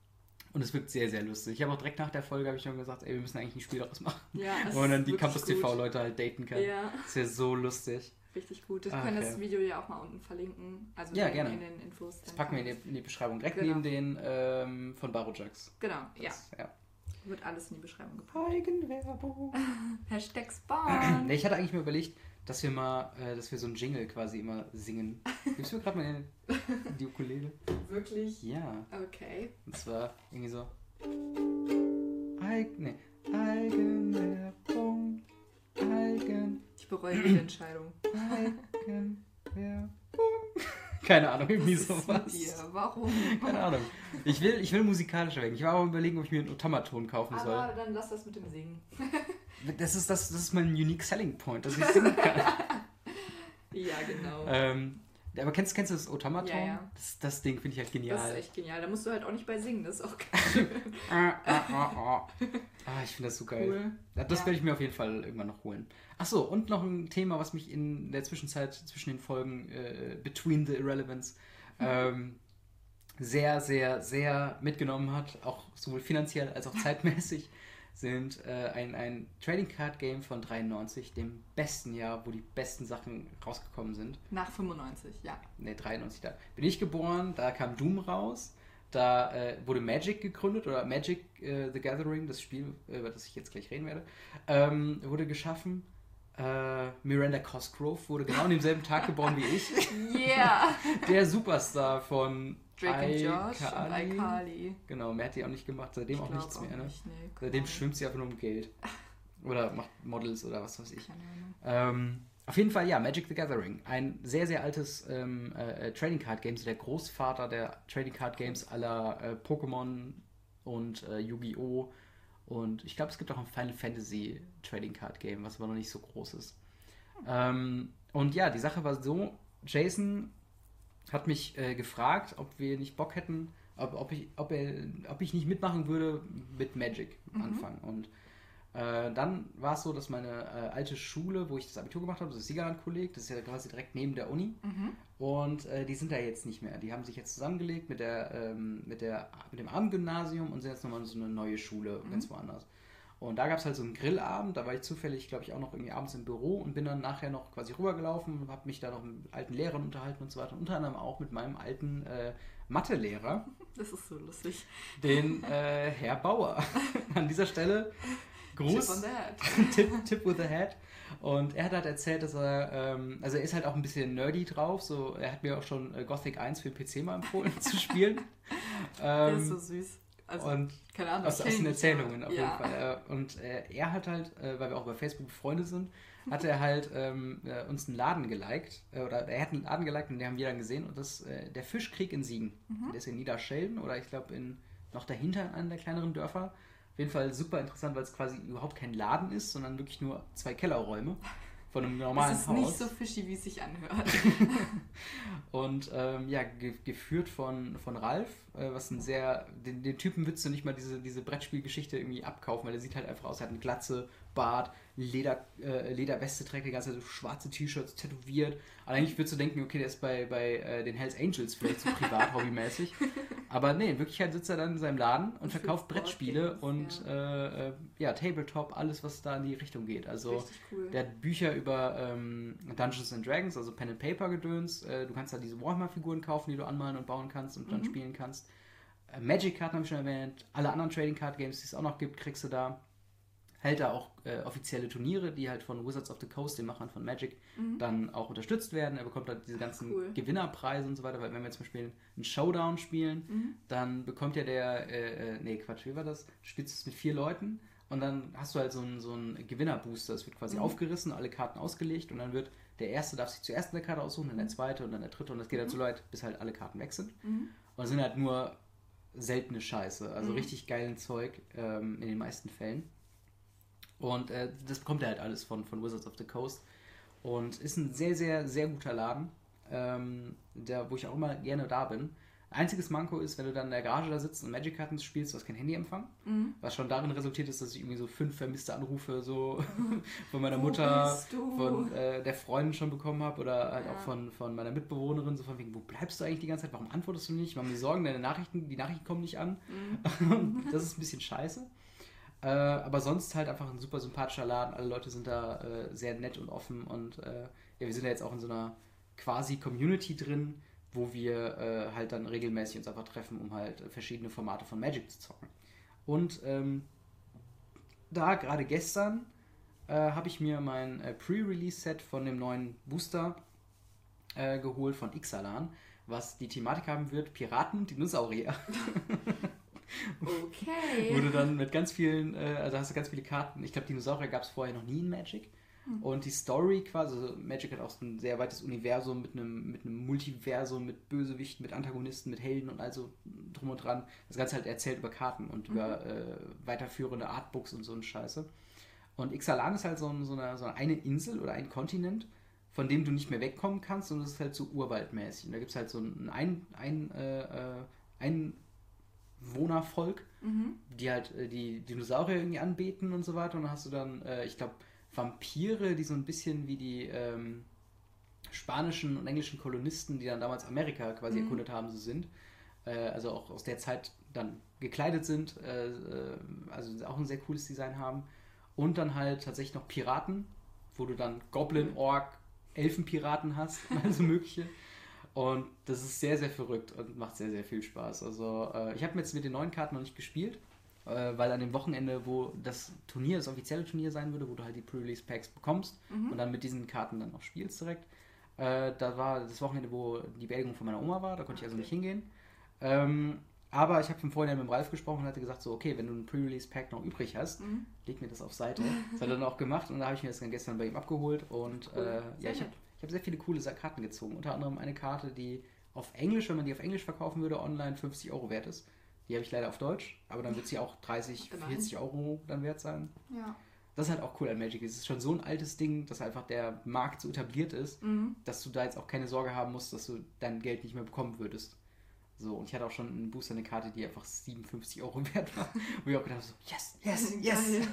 Und es wirkt sehr, sehr lustig. Ich habe auch direkt nach der Folge habe ich schon gesagt, ey, wir müssen eigentlich ein Spiel daraus machen. Ja, es Wo man dann ist die wirklich Campus T gut. V-Leute halt daten kann. Ja, Das wäre so lustig. richtig gut. Wir Ah, können okay. das Video ja auch mal unten verlinken. Also Ja, in, gerne. in den Infos. Das dann packen wir in kann- die, in die Beschreibung. Direkt Genau. neben den ähm, von Barojax. Genau, ja. Das, ja. Wird alles in die Beschreibung gepackt. Eigenwerbung. Hashtag Spawn. Nee, ich hatte eigentlich mir überlegt, dass wir mal, äh, dass wir so einen Jingle quasi immer singen. Gibst du mir gerade mal die, die Ukulele? Wirklich? Ja. Okay. Und zwar irgendwie so. Eig nee. Eigenwerbung. Eigen. Ich bereue die Entscheidung. Eigenwerbung. Keine Ahnung, irgendwie Was ist mit sowas. dir? Warum? Keine Ahnung. Ich will, ich will musikalischer werden. Ich war aber überlegen, ob ich mir einen Automaton kaufen soll. Aber dann lass das mit dem Singen. Das ist, das, das ist mein unique selling point, dass ich singen kann. Ja, genau. ähm, aber kennst, kennst du das Automaton? Ja, ja. Das, das Ding finde ich halt Das genial. ist echt genial. Da musst du halt auch nicht bei singen. Das ist auch geil. ah, ah, ah, ah. ah, ich finde das so geil. Cool. Ja, das Ja. werde ich mir auf jeden Fall irgendwann noch holen. Achso, und noch ein Thema, was mich in der Zwischenzeit zwischen den Folgen äh, Between the Irrelevance ähm, sehr, sehr, sehr mitgenommen hat, auch sowohl finanziell als auch zeitmäßig, sind äh, ein, ein Trading Card Game von dreiundneunzig, dem besten Jahr, wo die besten Sachen rausgekommen sind. Nach fünfundneunzig, ja. Ne, dreiundneunzig, da bin ich geboren, da kam Doom raus, da äh, wurde Magic gegründet, oder Magic äh, the Gathering, das Spiel, über das ich jetzt gleich reden werde, ähm, wurde geschaffen. Äh, Miranda Cosgrove wurde genau an demselben Tag geboren wie ich. Yeah! Der Superstar von Drake and Josh und iCarly. Genau, mehr hat die auch nicht gemacht, seitdem ich auch nichts auch mehr. Ne? Nicht, nee, seitdem schwimmt sie einfach nur um Geld. Oder macht Models oder was weiß ich. Ähm, auf jeden Fall, ja, Magic the Gathering. Ein sehr, sehr altes ähm, äh, Trading Card Game, so der Großvater der Trading Card Games aller äh, Pokémon und äh, Yu-Gi-Oh! Und ich glaube, es gibt auch ein Final Fantasy Trading Card Game, was aber noch nicht so groß ist. Ähm, und ja, die Sache war so, Jason hat mich äh, gefragt, ob wir nicht Bock hätten, ob, ob, ich, ob, er, ob ich nicht mitmachen würde mit Magic Mhm. anfangen. Und äh, dann war es so, dass meine äh, alte Schule, wo ich das Abitur gemacht habe, das ist Siegerland-Kolleg, das ist ja quasi direkt neben der Uni. Mhm. Und äh, die sind da jetzt nicht mehr. Die haben sich jetzt zusammengelegt mit, der, ähm, mit, der, mit dem Abendgymnasium und sind jetzt nochmal so eine neue Schule, Mhm. ganz woanders. Und da gab es halt so einen Grillabend, da war ich zufällig, glaube ich, auch noch irgendwie abends im Büro und bin dann nachher noch quasi rübergelaufen und habe mich da noch mit alten Lehrern unterhalten und so weiter. Und unter anderem auch mit meinem alten äh, Mathelehrer, Das ist so lustig. den äh, Herr Bauer. An dieser Stelle Gruß. Tip on the head. Tip, Tip with the head. Und er hat halt erzählt, dass er, ähm, also er ist halt auch ein bisschen nerdy drauf, so, er hat mir auch schon äh, Gothic eins für den P C mal empfohlen zu spielen. Der ähm, ist so süß. Also, und keine Ahnung. aus, ich aus kenn den ihn nicht, Erzählungen aber- auf ja. jeden Fall. Äh, Und äh, er hat halt, äh, weil wir auch bei Facebook befreundet sind, hat er halt ähm, äh, uns einen Laden geliked, äh, oder er hat einen Laden geliked und den haben wir dann gesehen und das äh, der Fischkrieg in Siegen. Mhm. Der ist in Niederschelden oder ich glaube in noch dahinter in einem der kleineren Dörfer. Auf jeden Fall super interessant, weil es quasi überhaupt kein Laden ist, sondern wirklich nur zwei Kellerräume von einem normalen Es ist Haus. nicht so fishy, wie es sich anhört. Und ähm, ja, ge geführt von, von Ralf, äh, was ein sehr, den, den Typen würdest du nicht mal diese, diese Brettspielgeschichte irgendwie abkaufen, weil der sieht halt einfach aus, er hat eine Glatze, Bart, Leder, äh, Lederweste, trägt die ganze Zeit so schwarze T-Shirts, tätowiert. Aber eigentlich würdest du denken, okay, der ist bei, bei äh, den Hells Angels vielleicht so privat, hobbymäßig. Aber nee, in Wirklichkeit sitzt er dann in seinem Laden und Und verkauft spielt Brettspiele Boardgames, und äh, äh, ja, Tabletop, alles, was da in die Richtung geht. Also Richtig cool. der hat Bücher über ähm, Dungeons and Dragons, also Pen and Paper Gedöns. Äh, du kannst da diese Warhammer-Figuren kaufen, die du anmalen und bauen kannst und dann Mhm. spielen kannst. Äh, Magic-Karten habe ich schon erwähnt. Alle anderen Trading Card Games, die es auch noch gibt, kriegst du da. Hält da auch äh, offizielle Turniere, die halt von Wizards of the Coast, den Machern von Magic, Mhm. dann auch unterstützt werden. Er bekommt halt diese ganzen Cool. Gewinnerpreise und so weiter, weil wenn wir zum Beispiel einen Showdown spielen, Mhm. dann bekommt ja der, äh, äh, nee, Quatsch, wie war das? Du spielst es mit vier Leuten und dann hast du halt so einen, so einen Gewinnerbooster. Es wird quasi Mhm. aufgerissen, alle Karten ausgelegt und dann wird der Erste darf sich zuerst eine Karte aussuchen, dann der Zweite und dann der Dritte und das geht halt so weit, bis halt alle Karten weg sind. Mhm. Und es sind halt nur seltene Scheiße, also Mhm. richtig geilen Zeug ähm, in den meisten Fällen. Und äh, das bekommt er halt alles von, von Wizards of the Coast. Und ist ein sehr, sehr, sehr guter Laden, ähm, der, wo ich auch immer gerne da bin. Einziges Manko ist, wenn du dann in der Garage da sitzt und Magic-Karten spielst, du hast kein Handyempfang. Mhm. Was schon darin resultiert ist, dass ich irgendwie so fünf vermisste Anrufe so von meiner Wo Mutter, bist du? von äh, der Freundin schon bekommen habe oder halt Ja. auch von, von meiner Mitbewohnerin, so von wegen, wo bleibst du eigentlich die ganze Zeit, warum antwortest du nicht? Wir haben mir Sorgen, deine Nachrichten, die Nachrichten kommen nicht an. Mhm. Das ist ein bisschen scheiße. Äh, aber sonst halt einfach ein super sympathischer Laden. Alle Leute sind da äh, sehr nett und offen und äh, ja, wir sind ja jetzt auch in so einer quasi Community drin, wo wir äh, halt dann regelmäßig uns einfach treffen, um halt verschiedene Formate von Magic zu zocken. Und ähm, da gerade gestern äh, habe ich mir mein äh, Pre-Release-Set von dem neuen Booster äh, geholt von Ixalan, was die Thematik haben wird, Piraten, Dinosaurier. Okay. Wo du dann mit ganz vielen, äh, also hast du ganz viele Karten. Ich glaube, Dinosaurier gab es vorher noch nie in Magic. Hm. Und die Story quasi, also Magic hat auch so ein sehr weites Universum mit einem, mit einem Multiversum, mit Bösewichten, mit Antagonisten, mit Helden und also drum und dran. Das Ganze halt erzählt über Karten und Mhm. über äh, weiterführende Artbooks und so eine Scheiße. Und Ixalan ist halt so, ein, so, eine, so eine Insel oder ein Kontinent, von dem du nicht mehr wegkommen kannst und es ist halt so urwaldmäßig. Und da gibt es halt so ein, ein, ein, äh, äh, ein Wohnervolk, Mhm. die halt äh, die Dinosaurier irgendwie anbeten und so weiter. Und dann hast du dann, äh, ich glaube, Vampire, die so ein bisschen wie die ähm, spanischen und englischen Kolonisten, die dann damals Amerika quasi Mhm. erkundet haben, so sind. Äh, also auch aus der Zeit dann gekleidet sind. Äh, äh, also auch ein sehr cooles Design haben. Und dann halt tatsächlich noch Piraten, wo du dann Goblin, Ork, Elfenpiraten hast, also mögliche. Und das ist sehr, sehr verrückt und macht sehr, sehr viel Spaß. Also äh, ich habe jetzt mit den neuen Karten noch nicht gespielt, äh, weil an dem Wochenende, wo das Turnier, das offizielle Turnier sein würde, wo du halt die Pre-Release-Packs bekommst mhm. und dann mit diesen Karten dann auch spielst direkt, äh, da war das Wochenende, wo die Beerdigung von meiner Oma war, da konnte okay. ich also nicht hingehen. Ähm, aber ich habe im Vorhinein mit dem Ralf gesprochen und hatte gesagt, so okay, wenn du ein Pre-Release-Pack noch übrig hast, mhm. leg mir das auf Seite. Das hat er dann auch gemacht und da habe ich mir das dann gestern bei ihm abgeholt und cool. äh, ja, ich habe ich hab sehr viele coole Karten gezogen. Unter anderem eine Karte, die auf Englisch, wenn man die auf Englisch verkaufen würde, online fünfzig Euro wert ist. Die habe ich leider auf Deutsch, aber dann wird sie auch dreißig, vierzig Euro dann wert sein. Ja. Das ist halt auch cool an Magic. Es ist schon so ein altes Ding, dass einfach der Markt so etabliert ist, mhm. dass du da jetzt auch keine Sorge haben musst, dass du dein Geld nicht mehr bekommen würdest. So, und ich hatte auch schon einen Booster, eine Karte, die einfach siebenundfünfzig Euro wert war. Wo ich auch gedacht habe, so, yes, yes, yes.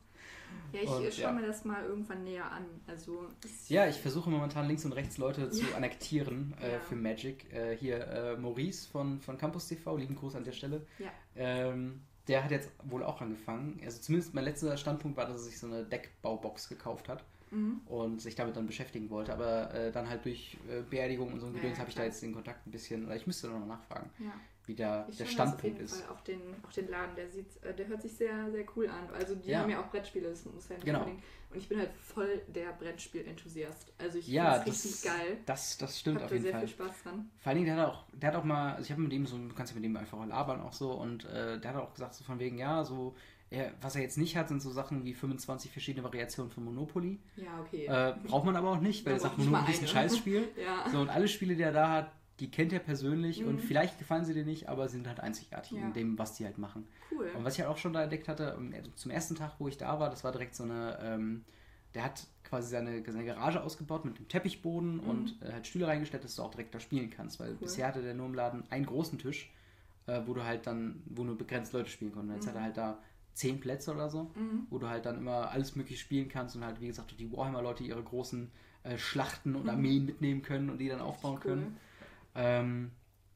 Ja, ich und, schaue ja. mir das mal irgendwann näher an. Also, ja, ich versuche momentan links und rechts Leute zu ja. annektieren äh, ja. für Magic. Äh, hier äh, Maurice von, von Campus T V, lieben Gruß an der Stelle. Ja. Ähm, der hat jetzt wohl auch angefangen. Also zumindest mein letzter Standpunkt war, dass er sich so eine Deckbaubox gekauft hat. Mhm. Und sich damit dann beschäftigen wollte. Aber äh, dann halt durch äh, Beerdigung und so ein Gedöns ja, ja, habe ich da jetzt den Kontakt ein bisschen, oder ich müsste noch nachfragen, ja. wie da der Standpunkt ist. Fall auch den, auch den Laden, der sieht, äh, der hört sich sehr, sehr cool an. Also die ja. haben ja auch Brettspiele, das muss ja nicht genau. unbedingt. Und ich bin halt voll der Brettspiel-Enthusiast. Also ich ja, finde es richtig geil. Das, das stimmt Hab auf jeden sehr Fall. Viel Spaß dran. Vor allen Dingen, der hat auch, der hat auch mal, also ich habe mit ihm so, du kannst ja mit ihm einfach labern auch so und äh, der hat auch gesagt so von wegen, ja, so Er, was er jetzt nicht hat, sind so Sachen wie fünfundzwanzig verschiedene Variationen von Monopoly. Ja, okay. Äh, braucht man aber auch nicht, weil er sagt, Monopoly ist ein Scheißspiel. ja. So, und alle Spiele, die er da hat, die kennt er persönlich mhm. und vielleicht gefallen sie dir nicht, aber sind halt einzigartig ja. in dem, was die halt machen. Cool. Und was ich halt auch schon da entdeckt hatte, zum ersten Tag, wo ich da war, das war direkt so eine, ähm, der hat quasi seine, seine Garage ausgebaut mit dem Teppichboden mhm. und äh, halt Stühle reingestellt, dass du auch direkt da spielen kannst, weil cool. bisher hatte der nur im Laden einen großen Tisch, äh, wo du halt dann, wo nur begrenzt Leute spielen konnten. Jetzt mhm. hat er halt da zehn Plätze oder so, mhm. wo du halt dann immer alles möglich spielen kannst und halt, wie gesagt, die Warhammer-Leute ihre großen äh, Schlachten und Armeen mitnehmen können und die dann aufbauen cool. können. Ähm,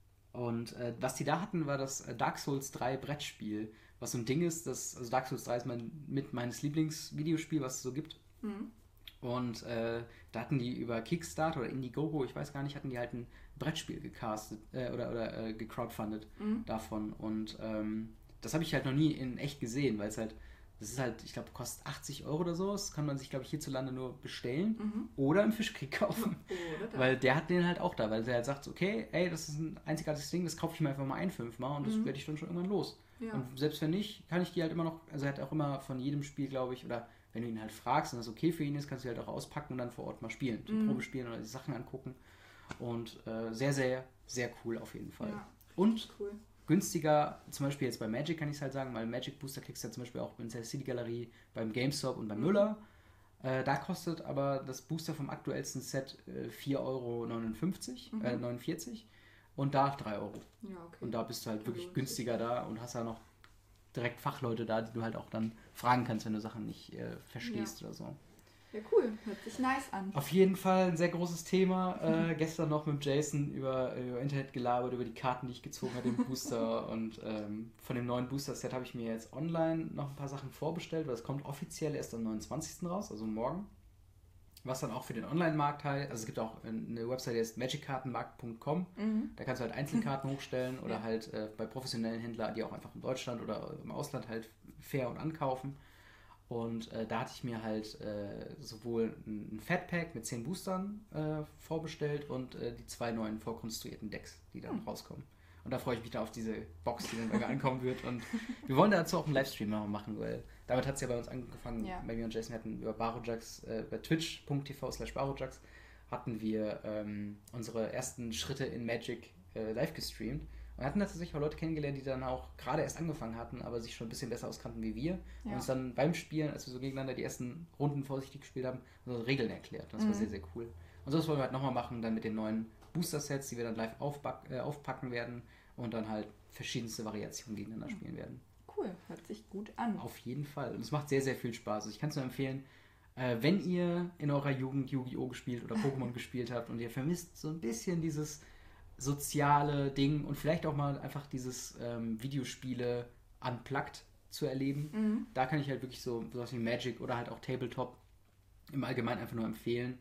und äh, was die da hatten, war das Dark Souls drei Brettspiel, was so ein Ding ist, das, also Dark Souls drei ist mein, mit meines Lieblingsvideospiel, was es so gibt. Mhm. Und äh, da hatten die über Kickstarter oder Indiegogo, ich weiß gar nicht, hatten die halt ein Brettspiel gecastet äh, oder, oder äh, gecrowdfundet mhm. davon. Und ähm, das habe ich halt noch nie in echt gesehen, weil es halt, das ist halt, ich glaube, kostet achtzig Euro oder so. Das kann man sich, glaube ich, hierzulande nur bestellen mhm. oder im Fischkrieg kaufen. Oh, weil der hat den halt auch da, weil der halt sagt, okay, ey, das ist ein einzigartiges Ding, das kaufe ich mir einfach mal ein, fünfmal und das mhm. werde ich dann schon irgendwann los. Ja. Und selbst wenn nicht, kann ich die halt immer noch, also er hat auch immer von jedem Spiel, glaube ich, oder wenn du ihn halt fragst und das okay für ihn ist, kannst du halt auch auspacken und dann vor Ort mal spielen, zum mhm. Probespielen oder die Sachen angucken. Und äh, sehr, sehr, sehr cool auf jeden Fall. Ja, und cool. günstiger, zum Beispiel jetzt bei Magic kann ich es halt sagen, weil Magic Booster kriegst du ja zum Beispiel auch in der City Galerie, beim GameStop und beim mhm. Müller. Äh, da kostet aber das Booster vom aktuellsten Set äh, vier Euro neunundfünfzig, mhm. äh, neunundvierzig und da drei Euro. Ja, okay. Und da bist du halt wirklich also, günstiger da und hast ja noch direkt Fachleute da, die du halt auch dann fragen kannst, wenn du Sachen nicht äh, verstehst ja. oder so. Ja, cool. Hört sich nice an. Auf jeden Fall ein sehr großes Thema. Äh, gestern noch mit Jason über, über Internet gelabert, über die Karten, die ich gezogen habe, den Booster. Und ähm, von dem neuen Booster-Set habe ich mir jetzt online noch ein paar Sachen vorbestellt, weil es kommt offiziell erst am neunundzwanzigsten raus, also morgen. Was dann auch für den Online-Markt halt, also es gibt auch eine Website, die heißt magic kartenmarkt punkt com. Mhm. Da kannst du halt Einzelkarten hochstellen oder ja. halt äh, bei professionellen Händlern, die auch einfach in Deutschland oder im Ausland halt fair und ankaufen. Und äh, da hatte ich mir halt äh, sowohl ein Fatpack mit zehn Boostern äh, vorbestellt und äh, die zwei neuen vorkonstruierten Decks, die dann mhm. rauskommen. Und da freue ich mich da auf diese Box, die dann bei mir ankommen wird. Und wir wollen dazu auch einen Livestream noch machen, weil damit hat es ja bei uns angefangen, ja. bei mir und Jason hatten über Barojax, äh, bei twitch punkt t v slash barojax hatten wir ähm, unsere ersten Schritte in Magic äh, live gestreamt. Und hatten tatsächlich auch Leute kennengelernt, die dann auch gerade erst angefangen hatten, aber sich schon ein bisschen besser auskannten wie wir. Ja. Und uns dann beim Spielen, als wir so gegeneinander die ersten Runden vorsichtig gespielt haben, unsere Regeln erklärt. Das mhm. war sehr, sehr cool. Und so wollen wir halt nochmal machen, dann mit den neuen Booster-Sets, die wir dann live aufback- äh, aufpacken werden und dann halt verschiedenste Variationen gegeneinander spielen werden. Cool, hört sich gut an. Auf jeden Fall. Und es macht sehr, sehr viel Spaß. Also ich kann es nur empfehlen, äh, wenn ihr in eurer Jugend Yu-Gi-Oh! Gespielt oder Pokémon gespielt habt und ihr vermisst so ein bisschen dieses soziale Ding und vielleicht auch mal einfach dieses ähm, Videospiele unplugged zu erleben. Mhm. Da kann ich halt wirklich so sowas wie Magic oder halt auch Tabletop im Allgemeinen einfach nur empfehlen.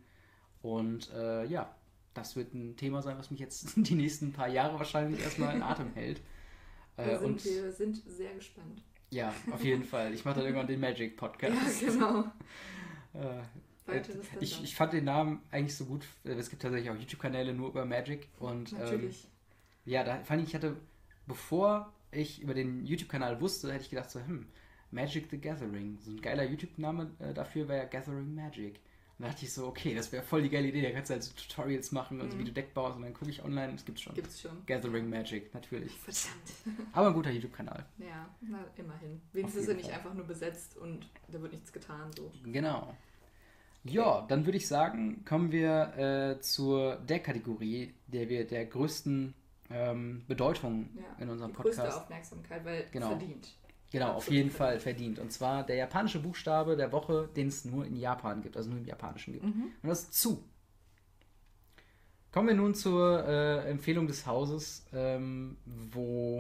Und äh, ja, das wird ein Thema sein, was mich jetzt die nächsten paar Jahre wahrscheinlich erstmal in Atem hält. Äh, wir, sind, und wir sind sehr gespannt. Ja, auf jeden Fall. Ich mache dann irgendwann den Magic-Podcast. Ja, genau. äh, ich, ich fand den Namen eigentlich so gut. Es gibt tatsächlich auch YouTube-Kanäle nur über Magic. Und, Natürlich. Ähm, ja, da fand ich, ich hatte, bevor ich über den YouTube-Kanal wusste, hätte ich gedacht so, hm, Magic the Gathering. So ein geiler YouTube-Name äh, dafür wäre ja Gathering Magic. Und da dachte ich so, okay, das wäre voll die geile Idee. Da kannst du halt so Tutorials machen und mhm. so, wie du Deck baust. Und dann gucke ich online, das gibt's schon. Gibt's schon. Gathering Magic, natürlich. Verdammt. Aber ein guter YouTube-Kanal. Ja, na, immerhin. Wenigstens ist er nicht einfach nur besetzt und da wird nichts getan. So. Genau. Okay. Ja, dann würde ich sagen, kommen wir äh, zur Deck-Kategorie, der wir der größten ähm, Bedeutung ja, in unserem die Podcast. Größte Aufmerksamkeit, weil genau. verdient. Genau, auf jeden Fall verdient. Und zwar der japanische Buchstabe der Woche, den es nur in Japan gibt, also nur im Japanischen gibt. Mhm. Und das ist Zu. Kommen wir nun zur äh, Empfehlung des Hauses, ähm, wo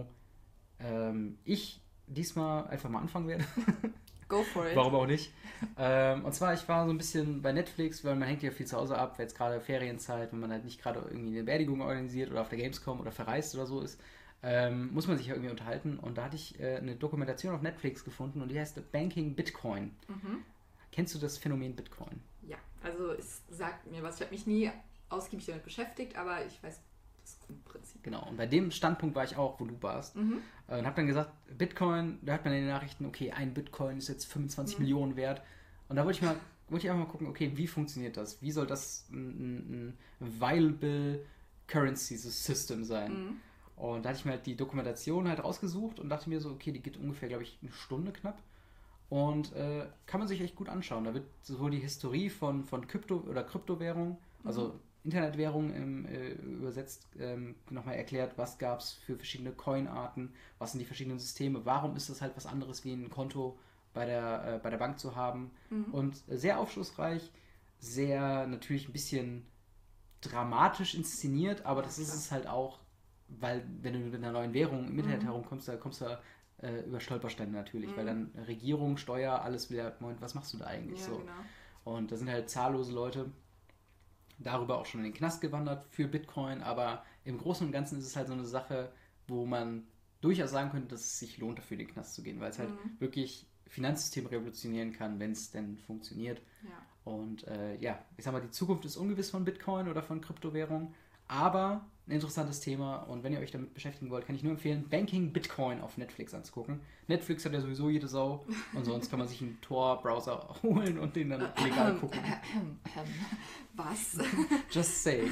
ähm, ich diesmal einfach mal anfangen werde. Go for it. Warum auch nicht? ähm, und zwar, ich war so ein bisschen bei Netflix, weil man hängt ja viel zu Hause ab, jetzt gerade Ferienzeit, wenn man halt nicht gerade irgendwie eine Beerdigung organisiert oder auf der Gamescom oder verreist oder so ist. Ähm, muss man sich ja irgendwie unterhalten. Und da hatte ich äh, eine Dokumentation auf Netflix gefunden und die heißt Banking Bitcoin. Mhm. Kennst du das Phänomen Bitcoin? Ja, also es sagt mir was. Ich habe mich nie ausgiebig damit beschäftigt, aber ich weiß das Grundprinzip. Genau, und bei dem Standpunkt war ich auch, wo du warst. Mhm. Äh, und habe dann gesagt, Bitcoin, da hört man in den Nachrichten, okay, ein Bitcoin ist jetzt fünfundzwanzig mhm. Millionen wert. Und da wollte ich mal, wollte ich einfach mal gucken, okay, wie funktioniert das? Wie soll das ein, ein viable Currency System sein? Mhm. Und da hatte ich mir halt die Dokumentation halt rausgesucht und dachte mir so, okay, die geht ungefähr, glaube ich, eine Stunde knapp. Und äh, kann man sich echt gut anschauen. Da wird sowohl die Historie von, von Krypto- oder Kryptowährung, also mhm. Internetwährung ähm, äh, übersetzt, ähm, nochmal erklärt, was gab es für verschiedene Coinarten, was sind die verschiedenen Systeme, warum ist das halt was anderes wie ein Konto bei der, äh, bei der Bank zu haben. Mhm. Und sehr aufschlussreich, sehr natürlich ein bisschen dramatisch inszeniert, aber das ist es halt auch, weil wenn du mit einer neuen Währung im Internet mhm. herumkommst, da kommst du äh, über Stolpersteine natürlich, mhm. weil dann Regierung, Steuer, alles wieder, Moment, was machst du da eigentlich? Ja, so. Genau. Und da sind halt zahllose Leute darüber auch schon in den Knast gewandert für Bitcoin, aber im Großen und Ganzen ist es halt so eine Sache, wo man durchaus sagen könnte, dass es sich lohnt, dafür in den Knast zu gehen, weil es halt mhm. wirklich Finanzsystem revolutionieren kann, wenn es denn funktioniert. Ja. Und äh, ja, ich sag mal, die Zukunft ist ungewiss von Bitcoin oder von Kryptowährungen, aber ein interessantes Thema und wenn ihr euch damit beschäftigen wollt, kann ich nur empfehlen, Banking Bitcoin auf Netflix anzugucken. Netflix hat ja sowieso jede Sau und sonst kann man sich einen Tor-Browser holen und den dann legal gucken. Was? Just saying.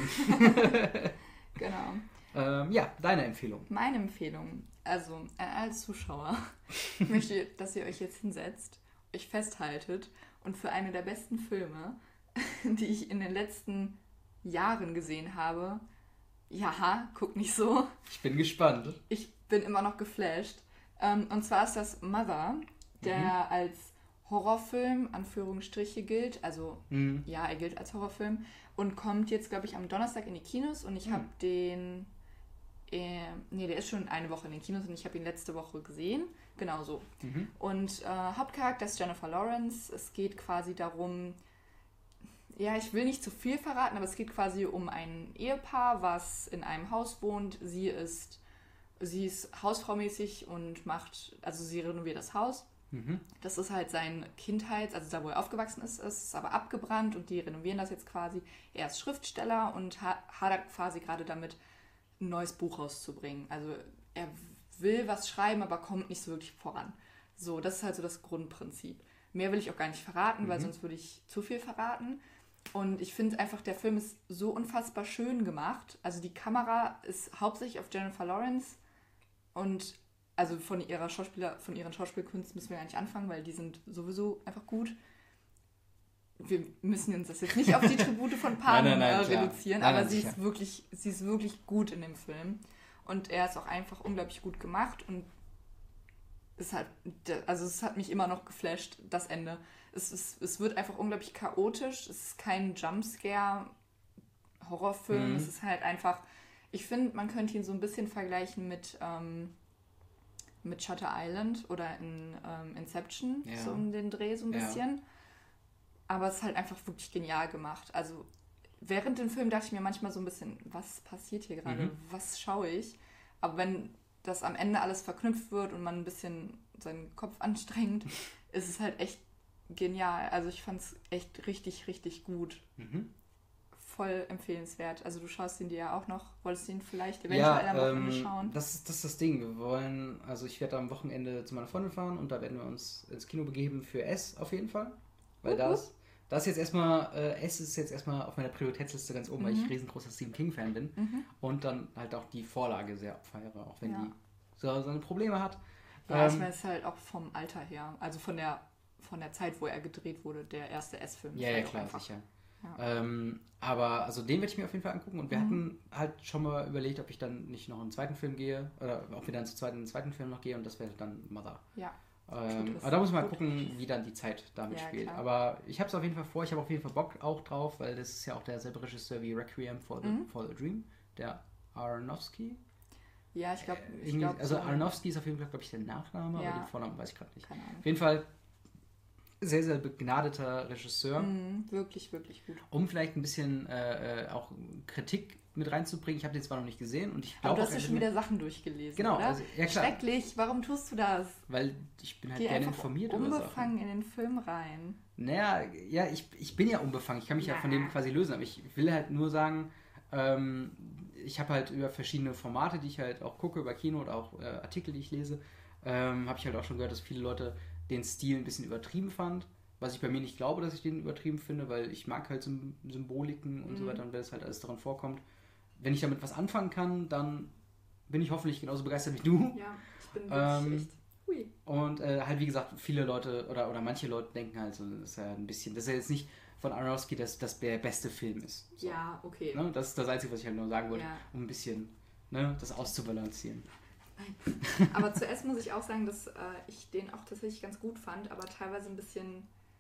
Genau. Ähm, ja, deine Empfehlung. Meine Empfehlung, also an alle Zuschauer, ich möchte, dass ihr euch jetzt hinsetzt, euch festhaltet und für eine der besten Filme, die ich in den letzten Jahren gesehen habe, ja, guck nicht so. Ich bin gespannt. Ich bin immer noch geflasht. Ähm, und zwar ist das Mother, der mhm. als Horrorfilm, Anführungsstriche, gilt. Also, mhm. ja, er gilt als Horrorfilm. Und kommt jetzt, glaube ich, am Donnerstag in die Kinos. Und ich mhm. habe den... Äh, nee, der ist schon eine Woche in den Kinos und ich habe ihn letzte Woche gesehen. Genau so. Mhm. Und äh, Hauptcharakter ist Jennifer Lawrence. Es geht quasi darum... Ja, ich will nicht zu viel verraten, aber es geht quasi um ein Ehepaar, was in einem Haus wohnt. Sie ist, sie ist hausfraumäßig und macht, also sie renoviert das Haus. Mhm. Das ist halt sein Kindheit, also da, wo er aufgewachsen ist, ist es aber abgebrannt und die renovieren das jetzt quasi. Er ist Schriftsteller und ha- hadert quasi gerade damit, ein neues Buch rauszubringen. Also er will was schreiben, aber kommt nicht so wirklich voran. So, das ist halt so das Grundprinzip. Mehr will ich auch gar nicht verraten, mhm. weil sonst würde ich zu viel verraten. Und ich finde einfach, der Film ist so unfassbar schön gemacht. Also die Kamera ist hauptsächlich auf Jennifer Lawrence und also von ihrer Schauspieler, von ihren Schauspielkünsten müssen wir gar nicht anfangen, weil die sind sowieso einfach gut. Wir müssen uns das jetzt nicht auf die Tribute von Panem nein, nein, nein, reduzieren, nein, aber nein, sie ist wirklich, sie ist wirklich gut in dem Film. Und er ist auch einfach unglaublich gut gemacht und es hat, also es hat mich immer noch geflasht, das Ende. Es, ist, es wird einfach unglaublich chaotisch. Es ist kein Jumpscare-Horrorfilm. Mhm. Es ist halt einfach... Ich finde, man könnte ihn so ein bisschen vergleichen mit, ähm, mit Shutter Island oder in ähm, Inception, ja. so um den Dreh so ein bisschen. Ja. Aber es ist halt einfach wirklich genial gemacht. Also während dem Film dachte ich mir manchmal so ein bisschen, was passiert hier gerade? Mhm. Was schaue ich? Aber wenn dass am Ende alles verknüpft wird und man ein bisschen seinen Kopf anstrengt, ist es halt echt genial. Also ich fand es echt richtig, richtig gut. Mhm. Voll empfehlenswert. Also du schaust ihn dir ja auch noch, wolltest ihn vielleicht eventuell ja, am Wochenende ähm, schauen? Das, das ist das Ding. Wir wollen, also ich werde am Wochenende zu meiner Freundin fahren und da werden wir uns ins Kino begeben für S auf jeden Fall. Weil uh-huh. da ist, da ist jetzt erstmal, äh, S ist jetzt erstmal auf meiner Prioritätsliste ganz oben, mhm. weil ich ein riesengroßer Stephen King-Fan bin mhm. und dann halt auch die Vorlage sehr abfeiere, auch wenn ja. die so seine Probleme hat. Ja, ähm, ich weiß halt auch vom Alter her, also von der, von der Zeit, wo er gedreht wurde, der erste S-Film. Ja, ja, klar, sicher. Ja. Ähm, aber also den werde ich mir auf jeden Fall angucken und wir mhm. hatten halt schon mal überlegt, ob ich dann nicht noch einen zweiten Film gehe oder ob wir dann zu zweiten, einen zweiten Film noch gehen und das wäre dann Mother. Ja. Ähm, aber da muss man mal gucken, wie dann die Zeit damit ja, spielt. Klar. Aber ich habe es auf jeden Fall vor, ich habe auf jeden Fall Bock auch drauf, weil das ist ja auch derselbe Regisseur wie Requiem for the, mhm. for the Dream, der Aronofsky. Ja, ich glaube. Äh, glaub, also so Aronofsky ist auf jeden Fall, glaube ich, der Nachname, ja. aber den Vornamen weiß ich gerade nicht. Keine Ahnung. Auf jeden Fall sehr, sehr begnadeter Regisseur. Mhm, wirklich, wirklich gut. Um vielleicht ein bisschen äh, auch Kritik mit reinzubringen. Ich habe den zwar noch nicht gesehen und ich glaube. Aber du hast ja schon wieder Sachen durchgelesen, genau, oder? Also, ja, klar. Schrecklich, warum tust du das? Weil ich bin halt Geh gerne informiert über Sachen. Unbefangen in den Film rein. Naja, ja, ich, ich bin ja unbefangen. Ich kann mich ja, ja von dem quasi lösen. Aber ich will halt nur sagen, ähm, ich habe halt über verschiedene Formate, die ich halt auch gucke, über Kino oder auch äh, Artikel, die ich lese, ähm, habe ich halt auch schon gehört, dass viele Leute den Stil ein bisschen übertrieben fand. Was ich bei mir nicht glaube, dass ich den übertrieben finde, weil ich mag halt Symboliken und mhm. so weiter und wenn es halt alles daran vorkommt. Wenn ich damit was anfangen kann, dann bin ich hoffentlich genauso begeistert wie du. Ja, ich bin wirklich ähm, echt. Hui. Und äh, halt wie gesagt, viele Leute oder, oder manche Leute denken halt so, dass er ein bisschen, dass er jetzt nicht von Aronofsky das, das der beste Film ist. So. Ja, okay. Ne? Das ist das Einzige, was ich halt nur sagen wollte, ja. um ein bisschen ne, das auszubalancieren. Nein. Aber zuerst muss ich auch sagen, dass äh, ich den auch tatsächlich ganz gut fand, aber teilweise ein bisschen...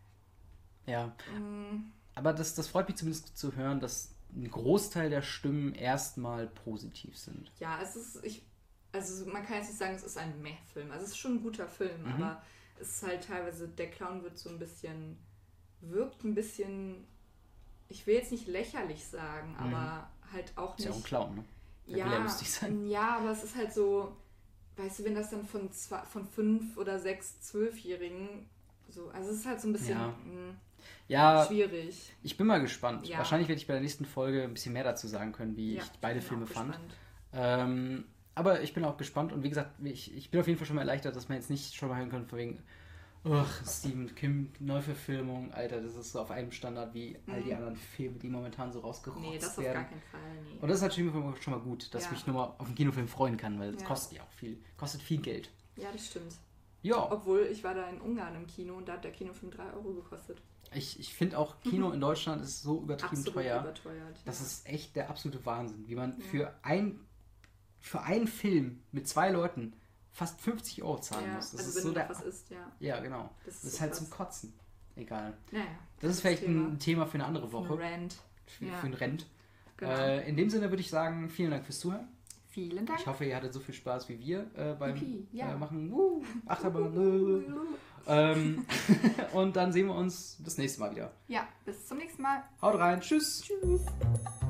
Ja, mh, aber das, das freut mich zumindest zu hören, dass ein Großteil der Stimmen erstmal positiv sind. Ja, es ist, ich, also man kann jetzt nicht sagen, es ist ein Meh-Film. Also es ist schon ein guter Film, mhm. aber es ist halt teilweise, der Clown wird so ein bisschen, wirkt ein bisschen, ich will jetzt nicht lächerlich sagen, mhm. aber halt auch nicht... Ist ja auch ein Clown, ne? Der ja, will ja lustig sein. Ja, aber es ist halt so, weißt du, wenn das dann von, zwei, von fünf oder sechs Zwölfjährigen so, also es ist halt so ein bisschen... Ja. Mh, Ja, schwierig. Ich bin mal gespannt. Ja. Wahrscheinlich werde ich bei der nächsten Folge ein bisschen mehr dazu sagen können, wie ja, ich beide ich Filme fand. Ähm, aber ich bin auch gespannt und wie gesagt, ich, ich bin auf jeden Fall schon mal erleichtert, dass man jetzt nicht schon mal hören kann, von wegen, ach, Stephen King, Neuverfilmung, Alter, das ist so auf einem Standard wie mhm. all die anderen Filme, die momentan so rausgerotzt werden. Nee, das werden. auf gar keinen Fall, nee. Und das ist natürlich schon mal gut, dass ja. ich mich nur mal auf einen Kinofilm freuen kann, weil es ja. kostet ja auch viel, kostet viel Geld. Ja, das stimmt. Ja. Obwohl, ich war da in Ungarn im Kino und da hat der Kinofilm drei Euro gekostet. Ich, ich finde auch, Kino in Deutschland ist so übertrieben Absolut teuer. Überteuert, das ja. ist echt der absolute Wahnsinn. Wie man ja. für, ein, für einen Film mit zwei Leuten fast fünfzig Euro zahlen ja. muss. Das also ist wenn so du der, was isst, ja. Ja, genau. Das, das ist, so halt krass. Zum Kotzen. Egal. Naja, das, das ist vielleicht Thema. ein Thema für eine andere Woche. Für einen Rant. Für, ja. für einen Rant. Genau. Äh, in dem Sinne würde ich sagen, vielen Dank fürs Zuhören. Vielen Dank. Ich hoffe, ihr hattet so viel Spaß wie wir äh, beim okay, ja. äh, Machen. Uh, Achterbahn. ähm, und dann sehen wir uns das nächste Mal wieder. Ja, bis zum nächsten Mal. Haut rein. Tschüss. Tschüss.